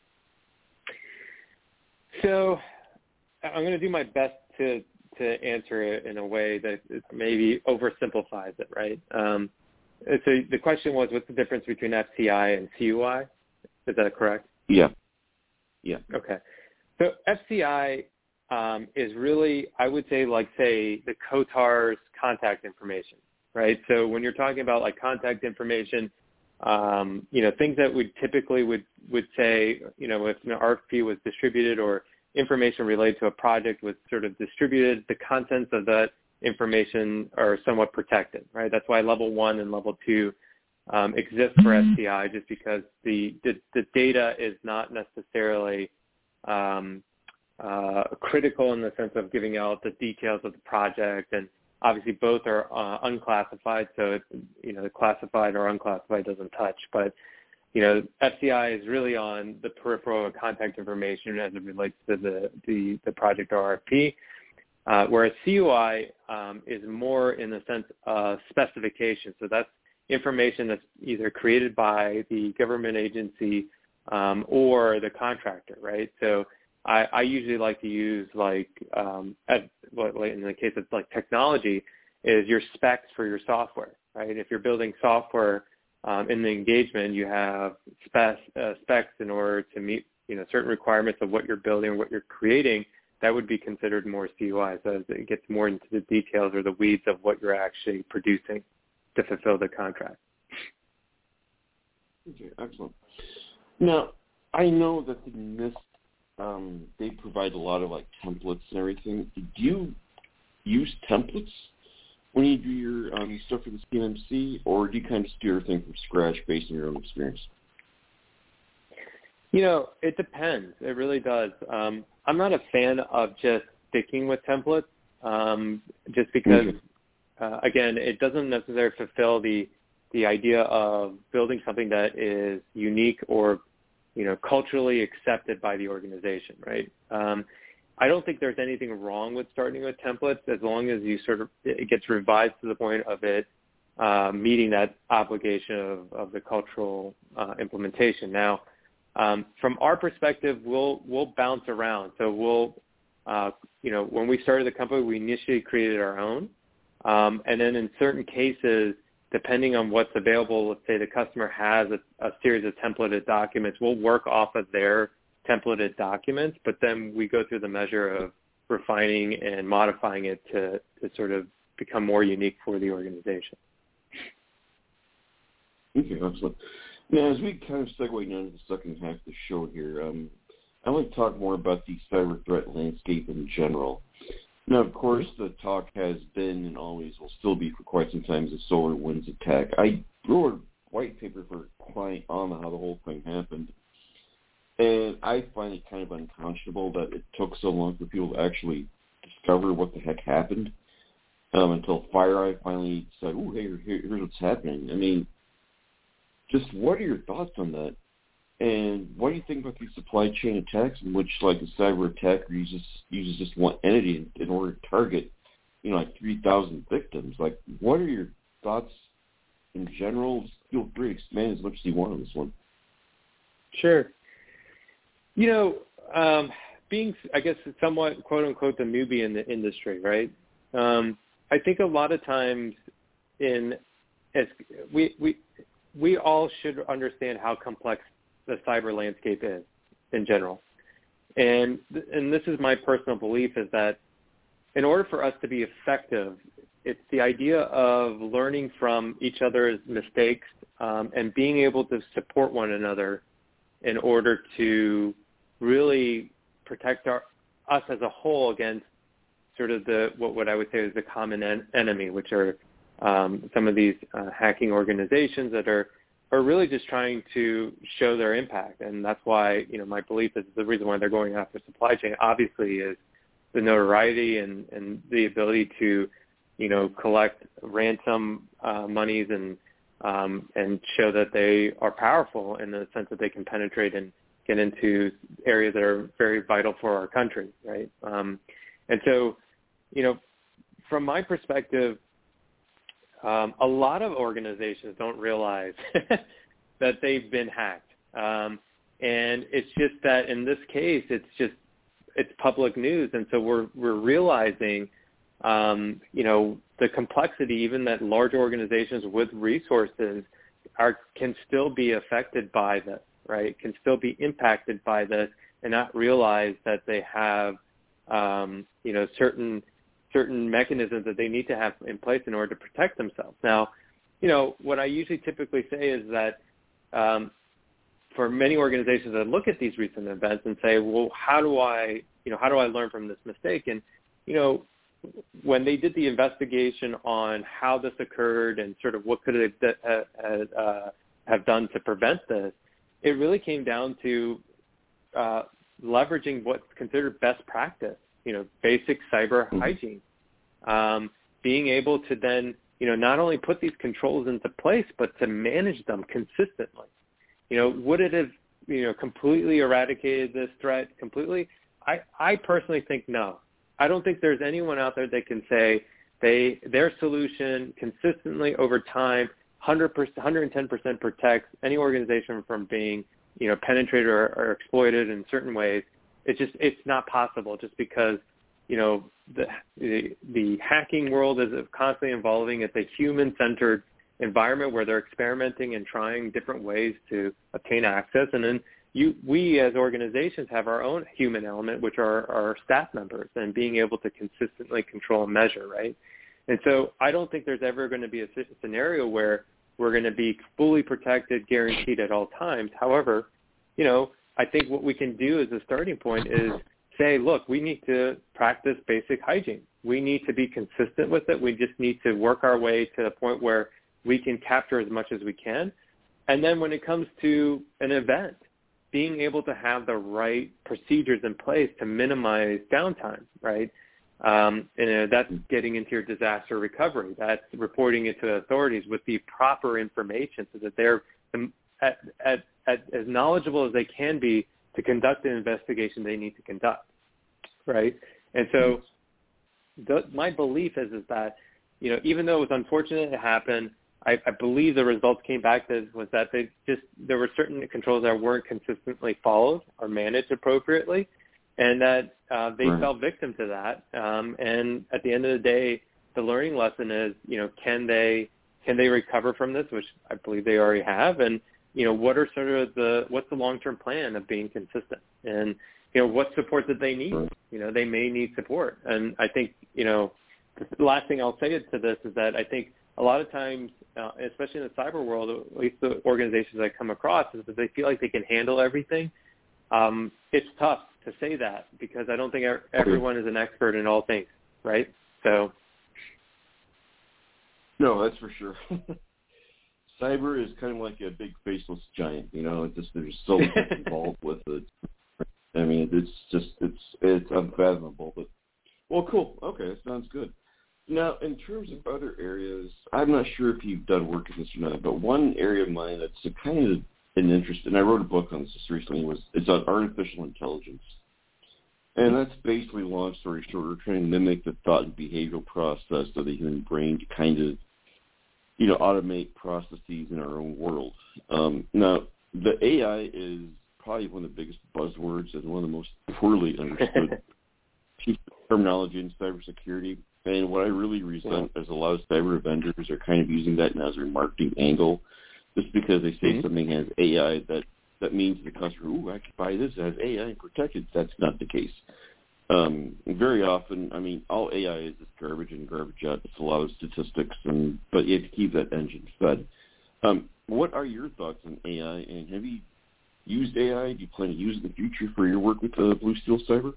So I'm going to do my best to, to answer it in a way that maybe oversimplifies it, right? Um, so the question was, what's the difference between F C I and C U I? Is that correct? Yeah. Yeah. Okay. So F C I um, is really, I would say, like, say, the COTAR's contact information, right? So when you're talking about, like, contact information, um, you know, things that we typically would, would say, you know, if an R F P was distributed or information related to a project was sort of distributed, the contents of that information are somewhat protected, right? That's why level one and level two um, exist for F C I, just because the, the, the data is not necessarily um, uh, critical in the sense of giving out the details of the project. And obviously both are uh, unclassified, so it's, you know, the classified or unclassified doesn't touch. But, you know, F C I is really on the peripheral contact information as it relates to the, the, the project or R F P, uh, whereas C U I um, is more in the sense of specification. So that's information that's either created by the government agency um, or the contractor, right? So I, I usually like to use, like, um, at, in the case of like technology, is your specs for your software, right? If you're building software um, in the engagement, you have specs, uh, specs in order to meet, you know, certain requirements of what you're building or what you're creating. That would be considered more C U I, so as it gets more into the details or the weeds of what you're actually producing to fulfill the contract. Okay, excellent. Now, I know that the NIST, um, they provide a lot of like templates and everything. Do you use templates when you do your um, stuff for the C N M C, or do you kind of do everything from scratch based on your own experience? You know, it depends. It really does. Um, I'm not a fan of just sticking with templates, um, just because, mm-hmm. uh, again, it doesn't necessarily fulfill the the idea of building something that is unique or, you know, culturally accepted by the organization, right? Um, I don't think there's anything wrong with starting with templates as long as you sort of, it gets revised to the point of it uh, meeting that obligation of, of the cultural uh, implementation. Now, um, from our perspective, we'll we'll bounce around. So we'll, uh, you know, when we started the company, we initially created our own, um, and then in certain cases, depending on what's available, let's say the customer has a, a series of templated documents, we'll work off of their templated documents, but then we go through the measure of refining and modifying it to, to sort of become more unique for the organization. Okay, excellent. Now, as we kind of segue now into the second half of the show here, um, I want to talk more about the cyber threat landscape in general. Now, of course, the talk has been and always will still be for quite some time the SolarWinds attack. I wrote a white paper for a client on how the whole thing happened, and I find it kind of unconscionable that it took so long for people to actually discover what the heck happened um, until FireEye finally said, oh, hey, here, here's what's happening. I mean, just what are your thoughts on that? And what do you think about these supply chain attacks in which, like, a cyber attacker uses uses just one entity in, in order to target, you know, like three thousand victims? Like, what are your thoughts in general? Just feel free to expand as much as you want on this one. Sure. You know, um, being, I guess, somewhat, quote-unquote, the newbie in the industry, right? Um, I think a lot of times in, as we we we all should understand how complex the cyber landscape is in general. And and this is my personal belief, is that in order for us to be effective, it's the idea of learning from each other's mistakes um, and being able to support one another in order to really protect our, us as a whole against sort of the what, what I would say is the common en- enemy, which are um, some of these uh, hacking organizations that are are really just trying to show their impact. And that's why, you know, my belief is the reason why they're going after supply chain, obviously, is the notoriety and, and the ability to, you know, collect ransom uh, monies and um, and show that they are powerful in the sense that they can penetrate and get into areas that are very vital for our country, right? Um, and so, you know, from my perspective, Um, a lot of organizations don't realize that they've been hacked. Um, and it's just that in this case, it's just, it's public news. And so we're, we're realizing, um, you know, the complexity, even that large organizations with resources are, can still be affected by this, right? Can still be impacted by this and not realize that they have, um, you know, certain certain mechanisms that they need to have in place in order to protect themselves. Now, you know, what I usually typically say is that um, for many organizations that look at these recent events and say, well, how do I, you know, how do I learn from this mistake? And, you know, when they did the investigation on how this occurred and sort of what could it uh, uh, have done to prevent this, it really came down to uh, leveraging what's considered best practice. You know, basic cyber hygiene, um, being able to then, you know, not only put these controls into place, but to manage them consistently. You know, would it have, you know, completely eradicated this threat completely? I, I personally think no. I don't think there's anyone out there that can say they their solution consistently over time, one hundred percent, one hundred ten percent protects any organization from being, you know, penetrated or, or exploited in certain ways. It's just, it's not possible just because, you know, the, the the hacking world is constantly evolving. It's a human-centered environment where they're experimenting and trying different ways to obtain access. And then you, we as organizations have our own human element, which are our staff members, and being able to consistently control and measure, right? And so I don't think there's ever going to be a scenario where we're going to be fully protected, guaranteed at all times. However, you know, I think what we can do as a starting point is say, look, we need to practice basic hygiene. We need to be consistent with it. We just need to work our way to the point where we can capture as much as we can. And then when it comes to an event, being able to have the right procedures in place to minimize downtime, right? Um, and uh, that's getting into your disaster recovery. That's reporting it to authorities with the proper information so that they're um, at, at, at, as knowledgeable as they can be to conduct the investigation they need to conduct, right? And so the, my belief is, is that, you know, even though it was unfortunate it happened, I, I believe the results came back that was that they just, there were certain controls that weren't consistently followed or managed appropriately, and that uh, they right. fell victim to that. Um, and at the end of the day, the learning lesson is, you know, can they can they recover from this, which I believe they already have, and you know, what are sort of the what's the long-term plan of being consistent, and you know, what support that they need. Right. You know, they may need support, and I think, you know, the last thing I'll say to this is that I think a lot of times, uh, especially in the cyber world, at least the organizations I come across, is that they feel like they can handle everything. Um, it's tough to say that because I don't think everyone is an expert in all things, right? So, no, that's for sure. Cyber is kind of like a big faceless giant, you know. It's just there's so much involved with it. I mean, it's just it's it's unfathomable. But well, cool. Okay, that sounds good. Now, in terms of other areas, I'm not sure if you've done work in this or not, but one area of mine that's a kind of an interest, and I wrote a book on this just recently, was it's on artificial intelligence. And that's basically, long story short, we're trying to mimic the thought and behavioral process of the human brain to kind of, you know, automate processes in our own world. Um, now, the A I is probably one of the biggest buzzwords and one of the most poorly understood terminology in cybersecurity. And what I really resent is a lot of cyber vendors are kind of using that now as their marketing angle, just because they say mm-hmm. something has A I that, that means to the customer, ooh, I could buy this, it has A I protected. That's not the case. Um, very often, I mean, all A I is is garbage in, garbage out. It's a lot of statistics, and but you have to keep that engine fed. Um, what are your thoughts on A I, and have you used A I? Do you plan to use it in the future for your work with uh, Blue Steel Cyber?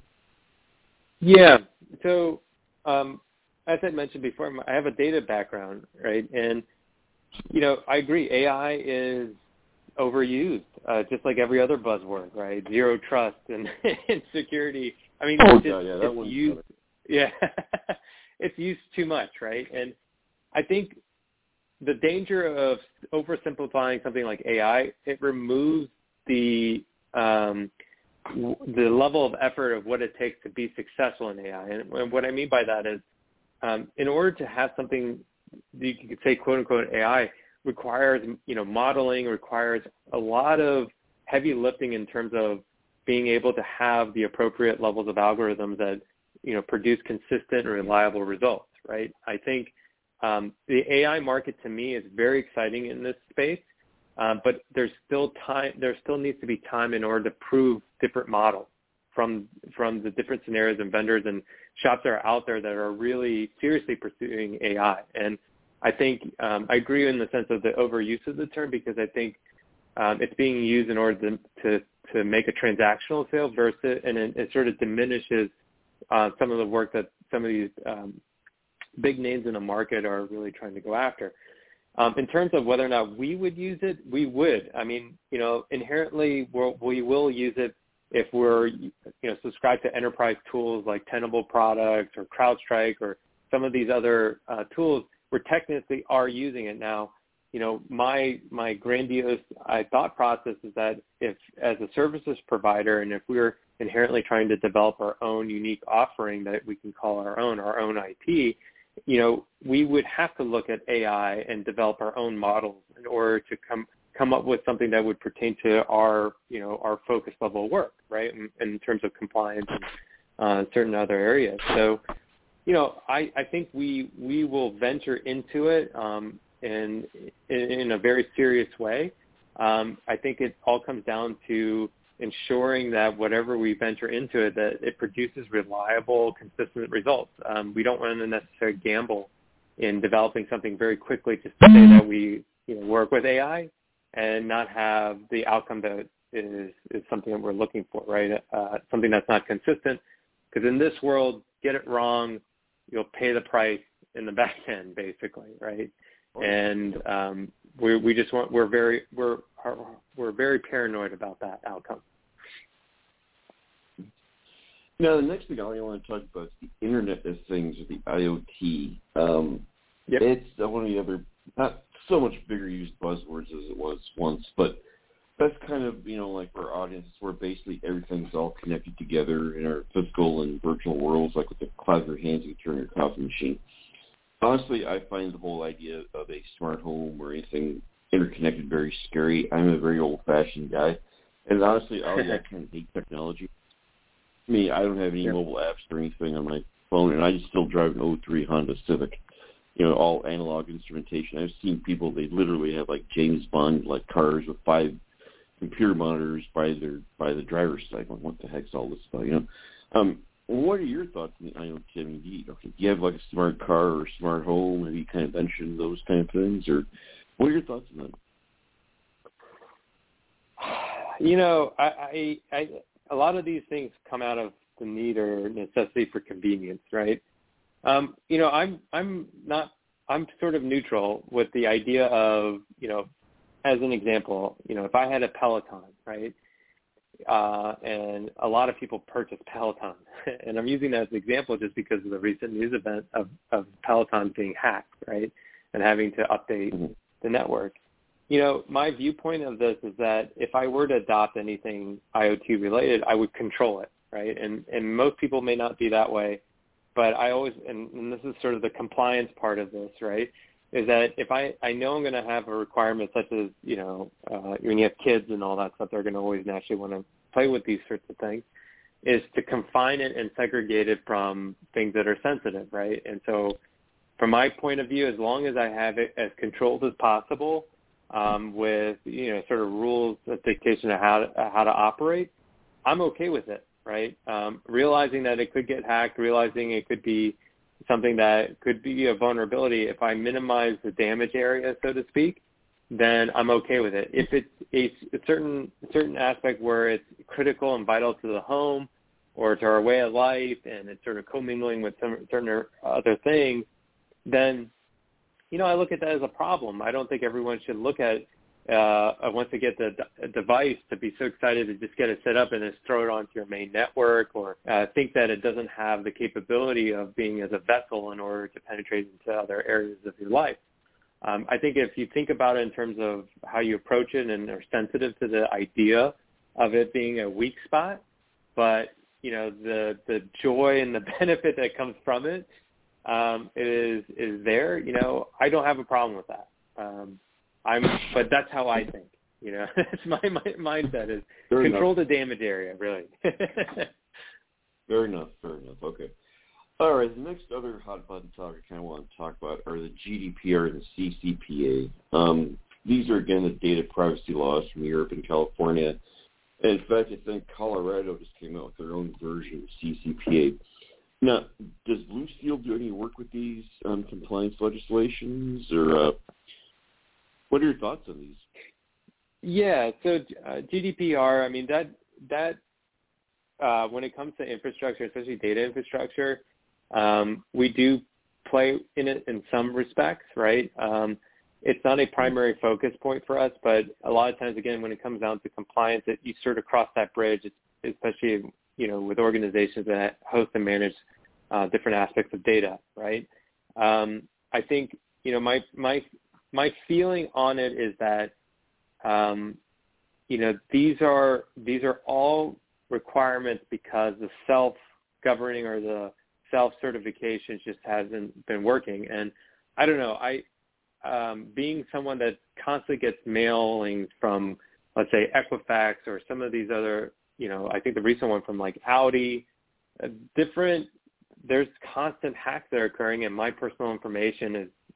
Yeah. So, um, as I mentioned before, I have a data background, right? And, you know, I agree. A I is overused, uh, just like every other buzzword, right? Zero trust and, and security. I mean, oh, it's, just, yeah, that it's used, yeah, it's used too much, right? And I think the danger of oversimplifying something like A I, it removes the um, the level of effort of what it takes to be successful in A I. And what I mean by that is, um, in order to have something you could say, quote unquote, A I requires, you know, modeling, requires a lot of heavy lifting in terms of being able to have the appropriate levels of algorithms that, you know, produce consistent and reliable results, right? I think um, the A I market to me is very exciting in this space, uh, but there's still time, there still needs to be time in order to prove different models from from the different scenarios and vendors and shops that are out there that are really seriously pursuing A I. And I think um, I agree in the sense of the overuse of the term, because I think um, it's being used in order to, to to make a transactional sale versus, and it, it sort of diminishes uh, some of the work that some of these um, big names in the market are really trying to go after. Um, in terms of whether or not we would use it, we would. I mean, you know, inherently we'll, we will use it if we're, you know, subscribed to enterprise tools like Tenable products or CrowdStrike or some of these other uh, tools. We technically are using it now. You know, my my grandiose uh, thought process is that if, as a services provider, and if we're inherently trying to develop our own unique offering that we can call our own, our own I P, you know, we would have to look at A I and develop our own models in order to come come up with something that would pertain to our, you know, our focus level work, right, in, in terms of compliance and uh, certain other areas. So, you know, I, I think we we will venture into it. Um, in in, in a very serious way. Um, I think it all comes down to ensuring that whatever we venture into it, that it produces reliable, consistent results. Um, we don't want to necessarily gamble in developing something very quickly just to say that we you know, work with A I and not have the outcome that is, is something that we're looking for, right? Uh, something that's not consistent. Because in this world, get it wrong, you'll pay the price in the back end, basically, right? And um, we we just want we're very we're we're very paranoid about that outcome. Now, the next thing I want to talk about is the Internet of Things, or the I O T. Um, yep. It's one of the other not so much bigger used buzzwords as it was once, but that's kind of, you know, like for our audience, where basically everything's all connected together in our physical and virtual worlds, like with the cloud of your hands, you turn your coffee machine. Honestly, I find the whole idea of a smart home or anything interconnected very scary. I'm a very old-fashioned guy, and honestly, I I kind of hate technology. Me, I don't have any yep. mobile apps or anything on my phone, and I just still drive an oh three Honda Civic. You know, all analog instrumentation. I've seen people, they literally have like James Bond like cars with five computer monitors by their by the driver's side. Like, what the heck's all this about? You know, um, what are your thoughts on the I O T? I mean, do you, okay, do you have like a smart car or a smart home? Have you kind of mentioned those kind of things, or what are your thoughts on that? You know, I, I, I a lot of these things come out of the need or necessity for convenience, right? Um, you know, I'm I'm not I'm sort of neutral with the idea of, you know, as an example, you know, if I had a Peloton, right, uh, and a lot of people purchase Peloton, and I'm using that as an example just because of the recent news event of, of Peloton being hacked, right, and having to update mm-hmm. the network. You know, my viewpoint of this is that if I were to adopt anything I O T related, I would control it, right? And and most people may not be that way, but I always, and, and this is sort of the compliance part of this, right, is that if I, I know I'm going to have a requirement such as, you know, uh, when you have kids and all that stuff, they're going to always naturally want to play with these sorts of things, is to confine it and segregate it from things that are sensitive, right? And so from my point of view, as long as I have it as controlled as possible, um, with, you know, sort of rules of dictation of how to, how to operate, I'm okay with it, right? Um, realizing that it could get hacked, realizing it could be something that could be a vulnerability, if I minimize the damage area, so to speak, then I'm okay with it. If it's a, a certain certain aspect where it's critical and vital to the home or to our way of life, and it's sort of commingling with some certain other things, then, you know, I look at that as a problem. I don't think everyone should look at uh, once they get the d- device to be so excited to just get it set up and just throw it onto your main network, or uh, think that it doesn't have the capability of being as a vessel in order to penetrate into other areas of your life. Um, I think if you think about it in terms of how you approach it and are sensitive to the idea of it being a weak spot, but, you know, the the joy and the benefit that comes from it um, is is there, you know, I don't have a problem with that. Um, I'm, but that's how I think, you know, that's my, my mindset is fair control enough. The damage area, really. Fair enough, fair enough. Okay. All right, the next other hot button topic I kind of want to talk about are the G D P R and the C C P A. Um, these are, again, the data privacy laws from Europe and California. And in fact, I think Colorado just came out with their own version of C C P A. Now, does Blue Steel do any work with these um, compliance legislations, or uh, what are your thoughts on these? Yeah, so uh, G D P R, I mean, that, that uh, when it comes to infrastructure, especially data infrastructure, um, we do play in it in some respects, right? Um, it's not a primary focus point for us, but a lot of times, again, when it comes down to compliance, it, you sort of cross that bridge, especially, you know, with organizations that host and manage uh, different aspects of data, right? Um, I think, you know, my my my feeling on it is that, um, you know, these are these are all requirements because the self-governing or the self-certification just hasn't been working. And I don't know, I um, being someone that constantly gets mailings from, let's say, Equifax or some of these other, you know, I think the recent one from like Audi, uh, different, there's constant hacks that are occurring, and my personal information is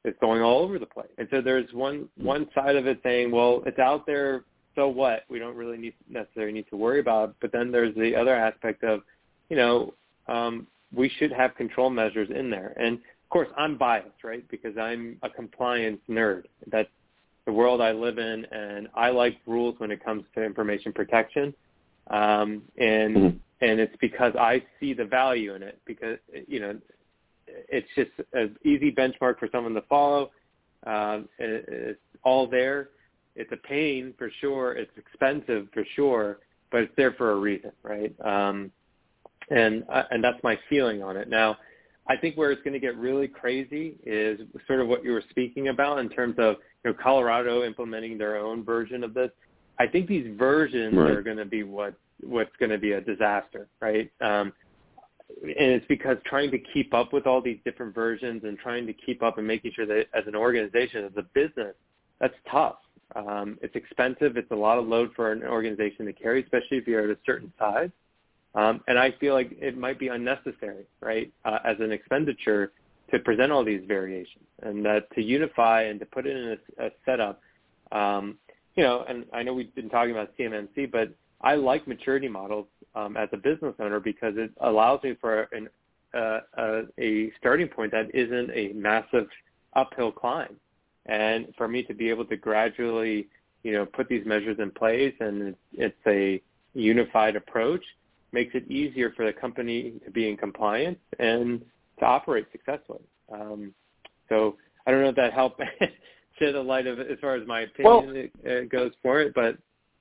it's going all over the place. And so there's one one side of it saying, well, it's out there, so what? We don't really need necessarily need to worry about it. But then there's the other aspect of, you know, um, we should have control measures in there. And of course, I'm biased, right? Because I'm a compliance nerd. That's the world I live in, and I like rules when it comes to information protection. Um, and mm-hmm. and it's because I see the value in it, because, you know, it's just an easy benchmark for someone to follow. Um, it, it's all there. It's a pain for sure. It's expensive for sure, but it's there for a reason, right? Um, and uh, and that's my feeling on it. Now, I think where it's going to get really crazy is sort of what you were speaking about in terms of, you know, Colorado implementing their own version of this. I think these versions right. are going to be what what's going to be a disaster, right? Um, and it's because trying to keep up with all these different versions and trying to keep up and making sure that as an organization, as a business, that's tough. Um, it's expensive. It's a lot of load for an organization to carry, especially if you're at a certain size. Um, and I feel like it might be unnecessary, right, uh, as an expenditure to present all these variations, and that to unify and to put it in a, a setup, um, you know, and I know we've been talking about C M M C, but I like maturity models um, as a business owner because it allows me for an, uh, a, a starting point that isn't a massive uphill climb. And for me to be able to gradually, you know, put these measures in place, and it's, it's a unified approach, makes it easier for the company to be in compliance and to operate successfully. Um, so I don't know if that helped shed a light of it as far as my opinion well, goes for it, but.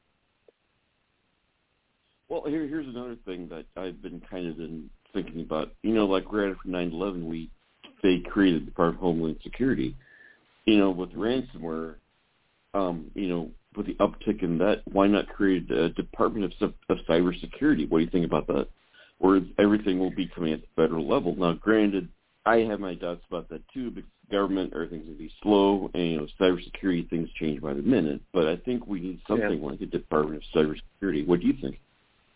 Well, here, here's another thing that I've been kind of been thinking about. You know, like right after nine eleven, we they created the Department of Homeland Security. You know, with ransomware, um, you know, with the uptick in that, why not create a Department of, of Cybersecurity? What do you think about that? Where everything will be coming at the federal level. Now, granted, I have my doubts about that too, because government, everything's going to be slow, and, you know, cybersecurity things change by the minute. But I think we need something yeah. like a Department of Cybersecurity. What do you think?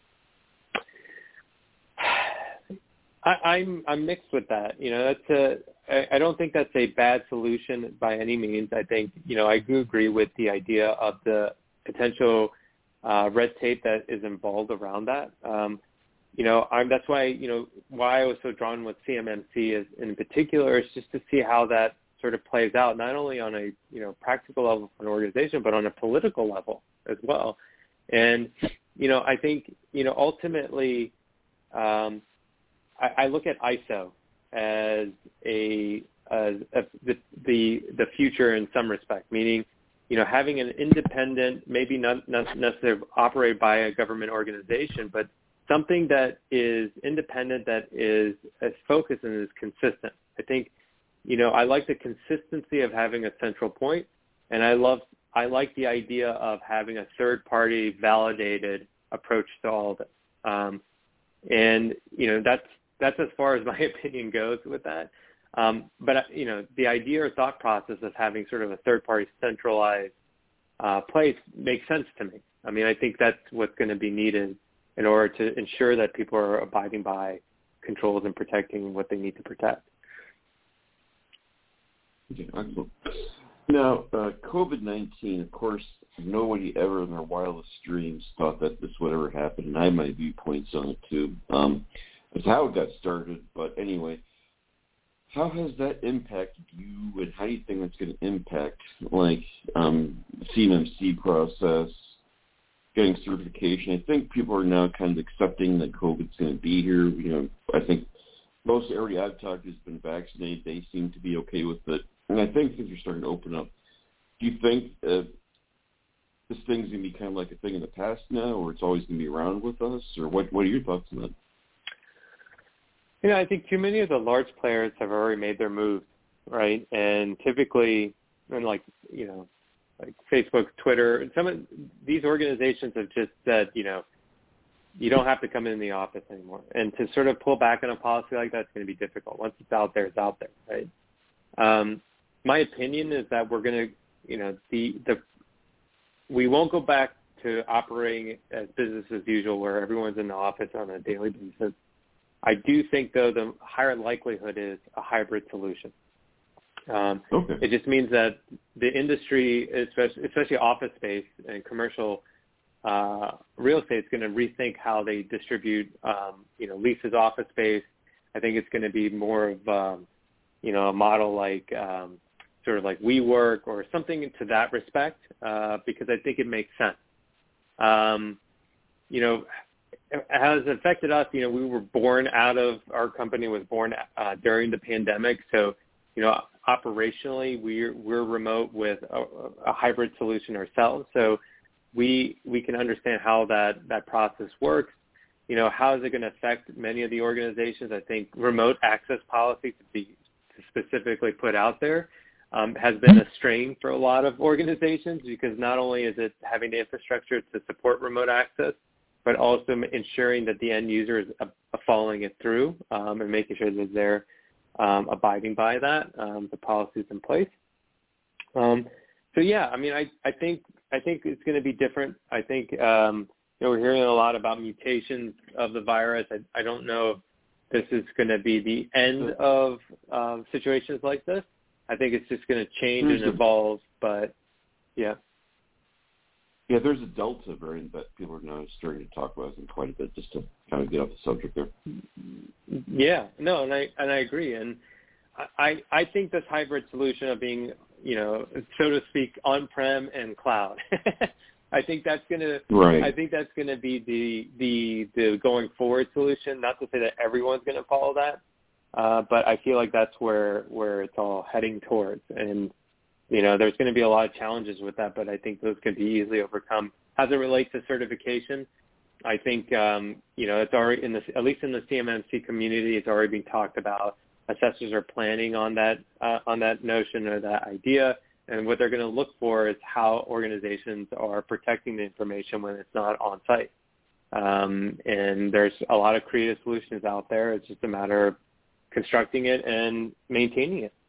I, I'm I'm mixed with that. You know, that's a. I, I don't think that's a bad solution by any means. I think, you know, I do agree with the idea of the potential uh, red tape that is involved around that. Um, you know, I'm, that's why, you know, why I was so drawn with C M M C is in particular is just to see how that sort of plays out, not only on a, you know, practical level for an organization, but on a political level as well. And, you know, I think, you know, ultimately, um, I, I look at I S O as a, as a the, the the future in some respect, meaning, you know, having an independent, maybe not, not necessarily operated by a government organization, but something that is independent, that is as focused and is consistent. I think, you know, I like the consistency of having a central point, and I love, I like the idea of having a third-party validated approach to all of it. Um, and, you know, that's, that's as far as my opinion goes with that. Um, but, you know, the idea or thought process of having sort of a third-party centralized uh, place makes sense to me. I mean, I think that's what's going to be needed in order to ensure that people are abiding by controls and protecting what they need to protect. Okay, excellent. Now, uh, COVID nineteen, of course, nobody ever in their wildest dreams thought that this would ever happen, and I have my viewpoints on it too. Um, that's how it got started, but anyway, how has that impacted you, and how do you think that's going to impact, like, um, the C M M C process, getting certification? I think people are now kind of accepting that COVID's going to be here. You know, I think most everybody I've talked to has been vaccinated. They seem to be okay with it. And I think things are starting to open up. Do you think uh, this thing's going to be kind of like a thing in the past now, or it's always going to be around with us? Or what, what are your thoughts on that? You know, I think too many of the large players have already made their moves, right? And typically, and like, you know, like Facebook, Twitter, some of these organizations have just said, you know, you don't have to come in the office anymore. And to sort of pull back on a policy like that is going to be difficult. Once it's out there, it's out there, right? Um, my opinion is that we're going to, you know, the the we won't go back to operating as business as usual where everyone's in the office on a daily basis. I do think, though, the higher likelihood is a hybrid solution. Um, okay. It just means that the industry, especially, especially office space and commercial uh, real estate, is going to rethink how they distribute, um, you know, leases office space. I think it's going to be more of, um, you know, a model like um, sort of like WeWork or something to that respect, uh, because I think it makes sense. Um, you know, it has affected us. You know, we were born out of, our company was born uh, during the pandemic. So, you know, operationally, we're, we're remote with a, a hybrid solution ourselves. So we, we can understand how that, that process works. You know, how is it going to affect many of the organizations? I think remote access policy, to be specifically put out there, um, has been a strain for a lot of organizations, because not only is it having the infrastructure to support remote access, but also ensuring that the end user is uh, following it through um, and making sure that they're um, abiding by that, um, the policies in place. Um, so yeah, I mean, I, I think I think it's going to be different. I think um, you know, we're hearing a lot about mutations of the virus. I, I don't know if this is going to be the end of um, situations like this. I think it's just going to change There's and a, evolve. But yeah. Yeah, there's a Delta variant that people are now starting to talk about quite a bit, just to kind of get off the subject there. Yeah, no, and I and I agree, and I I think this hybrid solution of being, you know, so to speak, on-prem and cloud, I think that's gonna right. I think that's gonna be the the the going forward solution. Not to say that everyone's gonna follow that, uh, but I feel like that's where where it's all heading towards. And you know, there's going to be a lot of challenges with that, but I think those could be easily overcome. As it relates to certification, I think, um, you know, it's already in the, at least in the C M M C community, it's already being talked about. Assessors are planning on that, uh, on that notion or that idea. And what they're going to look for is how organizations are protecting the information when it's not on site. Um, and there's a lot of creative solutions out there. It's just a matter of constructing it and maintaining it.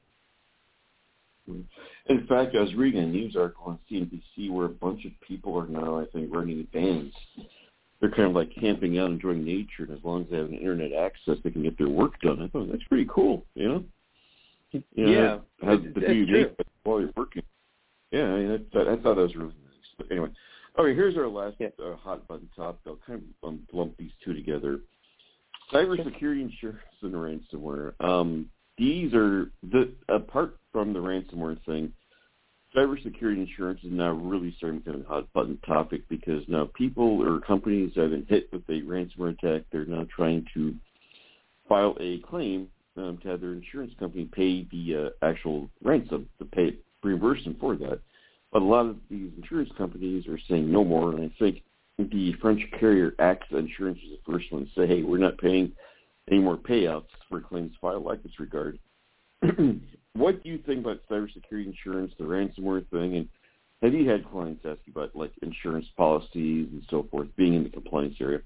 In fact, I was reading a news article on C N B C where a bunch of people are now, I think, running vans. They're kind of like camping out, enjoying nature, and as long as they have an internet access, they can get their work done. I thought that's pretty cool, you know? You know, yeah, have the be unique while you're working. Yeah, I, mean, that, I thought that was really nice. But anyway, okay, here's our last yeah. uh, hot button topic. I'll kind of um, lump these two together. Cybersecurity insurance and ransomware. Um, these are, the apart from the ransomware thing, cybersecurity insurance is now really starting to become a hot button topic, because now people or companies that have been hit with a ransomware attack, they're now trying to file a claim um, to have their insurance company pay the uh, actual ransom, to pay reimburse them for that. But a lot of these insurance companies are saying no more, and I think the French carrier AXA Insurance was the first one to say, hey, we're not paying any more payouts for claims filed like this regard. What do you think about cybersecurity insurance, the ransomware thing, and have you had clients ask you about like insurance policies and so forth, being in the compliance area?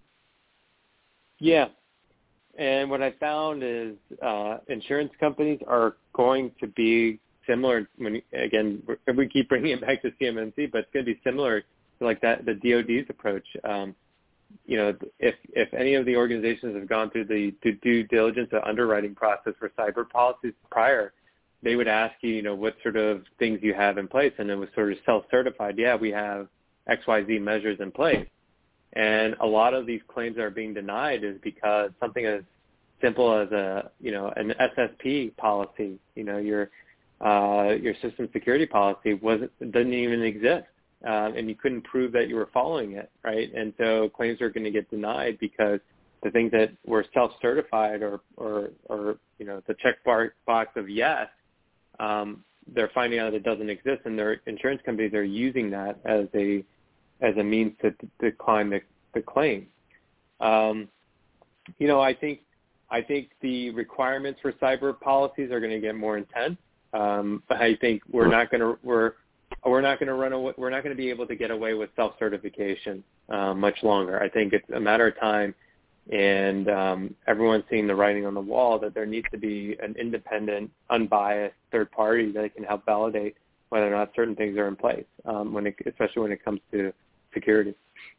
Yeah, and what I found is uh, insurance companies are going to be similar. When again, we keep bringing it back to C M M C, but it's going to be similar to like that the D O D's approach. Um, you know, if if any of the organizations have gone through the, the due diligence or underwriting process for cyber policies prior, they would ask you, you know, what sort of things you have in place, and it was sort of self-certified. Yeah, we have X Y Z measures in place. And a lot of these claims that are being denied is because something as simple as a, you know, an S S P policy, you know, your uh, your system security policy wasn't doesn't even exist. Um, and you couldn't prove that you were following it, right? And so claims are going to get denied because the things that were self-certified or, or, or you know, the check box of yes, um, they're finding out it doesn't exist, and their insurance companies are using that as a as a means to decline the, the claim. Um, you know, I think I think the requirements for cyber policies are going to get more intense. Um, I think we're not going to we're We're not going to run away. We're not going to be able to get away with self-certification uh, much longer. I think it's a matter of time, and um, everyone's seeing the writing on the wall that there needs to be an independent, unbiased third party that can help validate whether or not certain things are in place, um, when it, especially when it comes to security.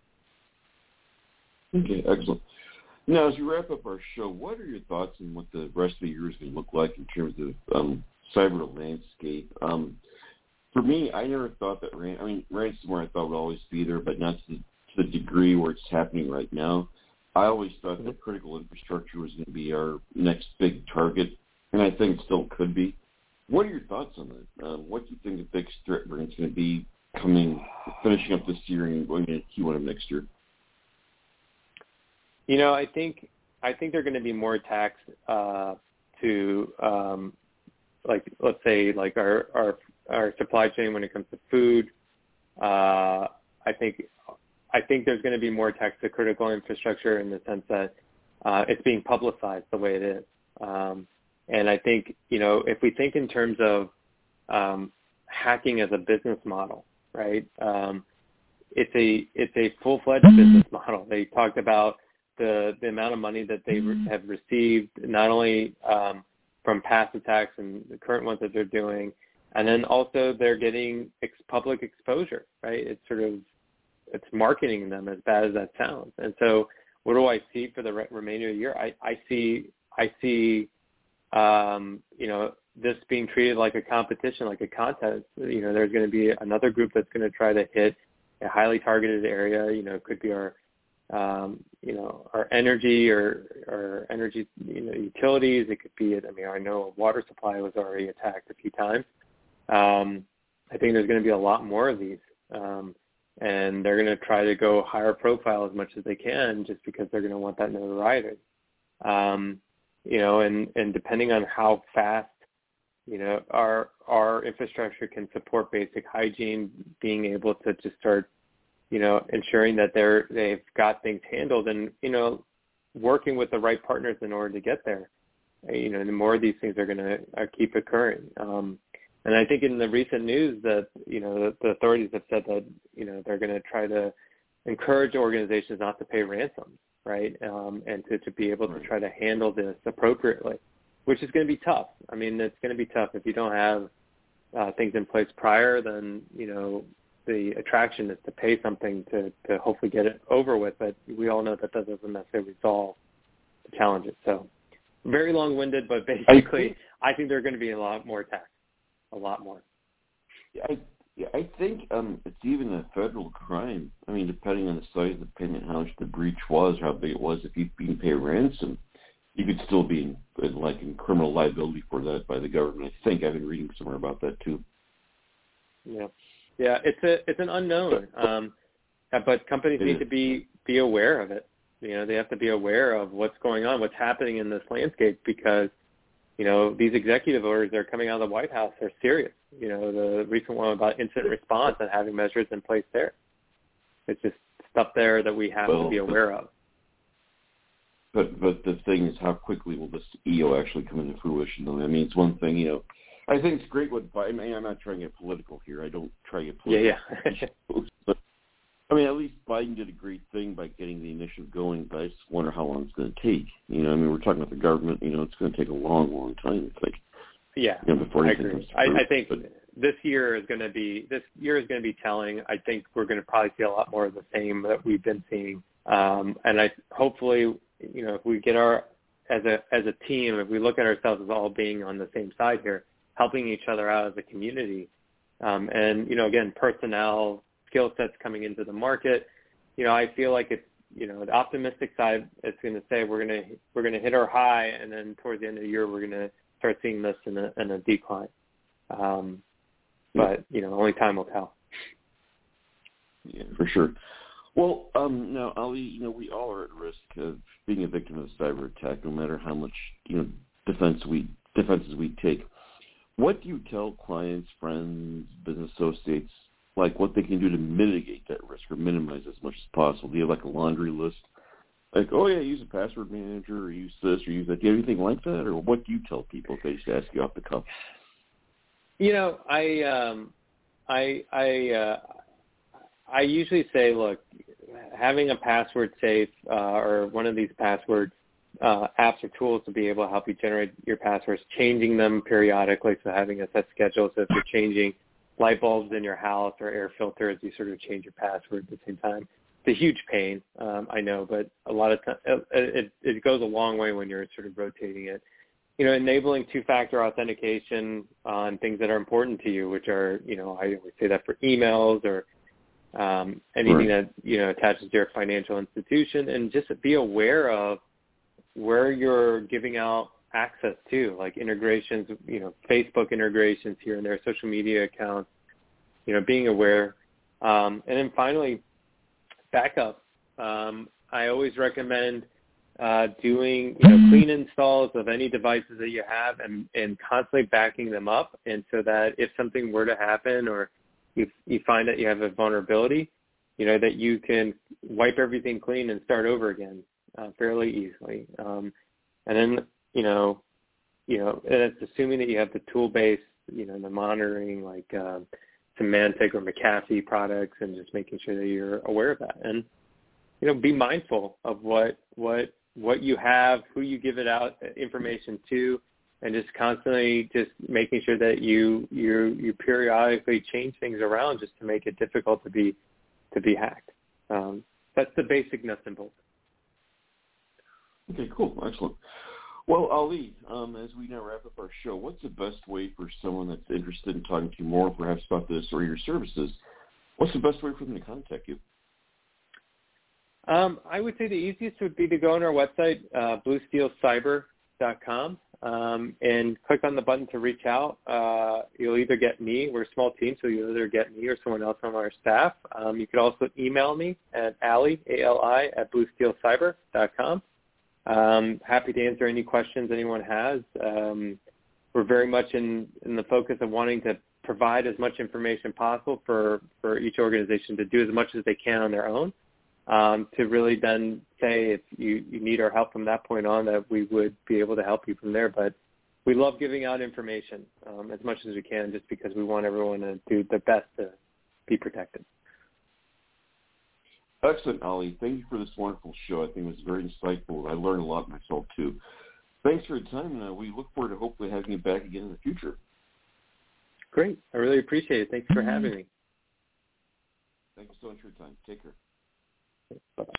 Okay, excellent. Now, as we wrap up our show, what are your thoughts on what the rest of the year is going to look like in terms of um, cyber landscape. Um, for me, I never thought that, ran- I mean, ransomware I thought would always be there, but not to the, to the degree where it's happening right now. I always thought that critical infrastructure was going to be our next big target, and I think it still could be. What are your thoughts on that? Uh, what do you think the biggest threat is going to be coming, finishing up this year and going into Q one of next year? You know, I think I think there are going to be more attacks uh, to, um, like, let's say, like our, our our supply chain when it comes to food. Uh, I think I think there's going to be more attacks to critical infrastructure in the sense that uh, it's being publicized the way it is. Um, and I think, you know, if we think in terms of um, hacking as a business model, right? Um, it's a it's a full-fledged business model. They talked about the the amount of money that they re- have received, not only um, from past attacks and the current ones that they're doing, and then also they're getting ex- public exposure, right? It's sort of it's marketing them, as bad as that sounds. And so, what do I see for the re- remainder of the year? I, I see I see um, you know this being treated like a competition, like a contest. You know, there's going to be another group that's going to try to hit a highly targeted area. You know, it could be our Um, you know, our energy or, or energy, you know, utilities. It could be, I mean, I know a water supply was already attacked a few times. Um, I think there's going to be a lot more of these. Um, and they're going to try to go higher profile as much as they can just because they're going to want that notoriety. Um, you know, and, and depending on how fast, you know, our, our infrastructure can support basic hygiene, being able to just start, you know, ensuring that they're, they've got things handled and, you know, working with the right partners in order to get there. You know, the more of these things are going to uh, keep occurring. Um, and I think in the recent news that, you know, the, the authorities have said that, you know, they're going to try to encourage organizations not to pay ransoms, right, um, and to, to be able to try to handle this appropriately, which is going to be tough. I mean, it's going to be tough if you don't have uh, things in place prior, then, you know, the attraction is to pay something to, to hopefully get it over with, but we all know that that doesn't necessarily resolve the challenges. So very long-winded, but basically I think there are going to be a lot more attacks, a lot more. Yeah, I, yeah, I think um, it's even a federal crime. I mean, depending on the size of the payment, how much the breach was, how big it was, if you can pay a ransom, you could still be in, in, like in criminal liability for that by the government. I think I've been reading somewhere about that too. Yeah. Yeah, it's a it's an unknown, um, but companies need to be, be aware of it. You know, they have to be aware of what's going on, what's happening in this landscape, because, you know, these executive orders that are coming out of the White House are serious. You know, the recent one about incident response and having measures in place there. It's just stuff there that we have well, to be aware of. But but the thing is, how quickly will this E O actually come into fruition? I mean, it's one thing, you know. I think it's great what Biden, I mean, I'm not trying to get political here. I don't try to get political. Yeah, yeah. But, I mean, at least Biden did a great thing by getting the initiative going, but I just wonder how long it's going to take. You know, I mean, we're talking about the government. You know, it's going to take a long, long time, it's like, yeah, you know, before I anything agree. comes I, through. I think but, this year is going to be, this year is going to be telling. I think we're going to probably see a lot more of the same that we've been seeing. Um, and I hopefully, you know, if we get our, as a as a team, if we look at ourselves as all being on the same side here, helping each other out as a community. Um, and, you know, again, personnel, skill sets coming into the market, you know, I feel like it's, you know, the optimistic side is going to say we're going to, we're going to hit our high, and then towards the end of the year, we're going to start seeing this in a, in a decline. Um, but, you know, only time will tell. Yeah, for sure. Well, um, now, Ali, you know, we all are at risk of being a victim of a cyber attack, no matter how much, you know, defense we, defenses we take. What do you tell clients, friends, business associates, like what they can do to mitigate that risk or minimize as much as possible? Do you have like a laundry list? Like, oh yeah, use a password manager or use this or use that. Do you have anything like that? Or what do you tell people if they just ask you off the cuff? You know, I, um, I, I, uh, I usually say, look, having a password safe uh, or one of these passwords Uh, apps or tools to be able to help you generate your passwords, changing them periodically, so having a set schedule. So if you're changing light bulbs in your house or air filters, you sort of change your password at the same time. It's a huge pain, um, I know, but a lot of times it, it, it goes a long way when you're sort of rotating it. you know, enabling two-factor authentication on things that are important to you, which are, you know, I always say that for emails or um, anything right. that, you know, attaches to your financial institution, and just be aware of where you're giving out access to, like integrations, you know, Facebook integrations here and there, social media accounts, you know, being aware. Um, and then finally, backup. Um, I always recommend uh, doing, you know, clean installs of any devices that you have and, and constantly backing them up. And so that if something were to happen or you, you find that you have a vulnerability, you know, that you can wipe everything clean and start over again uh, fairly easily. Um, and then, you know, you know, and it's assuming that you have the tool-based, you know, the monitoring like uh, Symantec or McAfee products, and just making sure that you're aware of that. And, you know, be mindful of what what what you have, who you give it out information to, and just constantly just making sure that you you you periodically change things around just to make it difficult to be to be hacked. Um, that's the basic nuts and bolts. Okay, cool, excellent. Well, Ali, um, as we now wrap up our show, what's the best way for someone that's interested in talking to you more, perhaps about this or your services? What's the best way for them to contact you? Um, I would say the easiest would be to go on our website, uh, blue steel cyber dot com, um, and click on the button to reach out. Uh, you'll either get me. We're a small team, so you'll either get me or someone else on our staff. Um, you could also email me at Ali, A L I, at blue steel cyber dot com. Um, happy to answer any questions anyone has. Um, we're very much in, in the focus of wanting to provide as much information possible for, for each organization to do as much as they can on their own, um, to really then say if you, you need our help from that point on, that we would be able to help you from there. But we love giving out information um, as much as we can, just because we want everyone to do their best to be protected. Excellent, Ali. Thank you for this wonderful show. I think it was very insightful. I learned a lot myself, too. Thanks for your time, and uh, we look forward to hopefully having you back again in the future. Great. I really appreciate it. Thanks for having me. Thank you so much for your time. Take care. Bye-bye.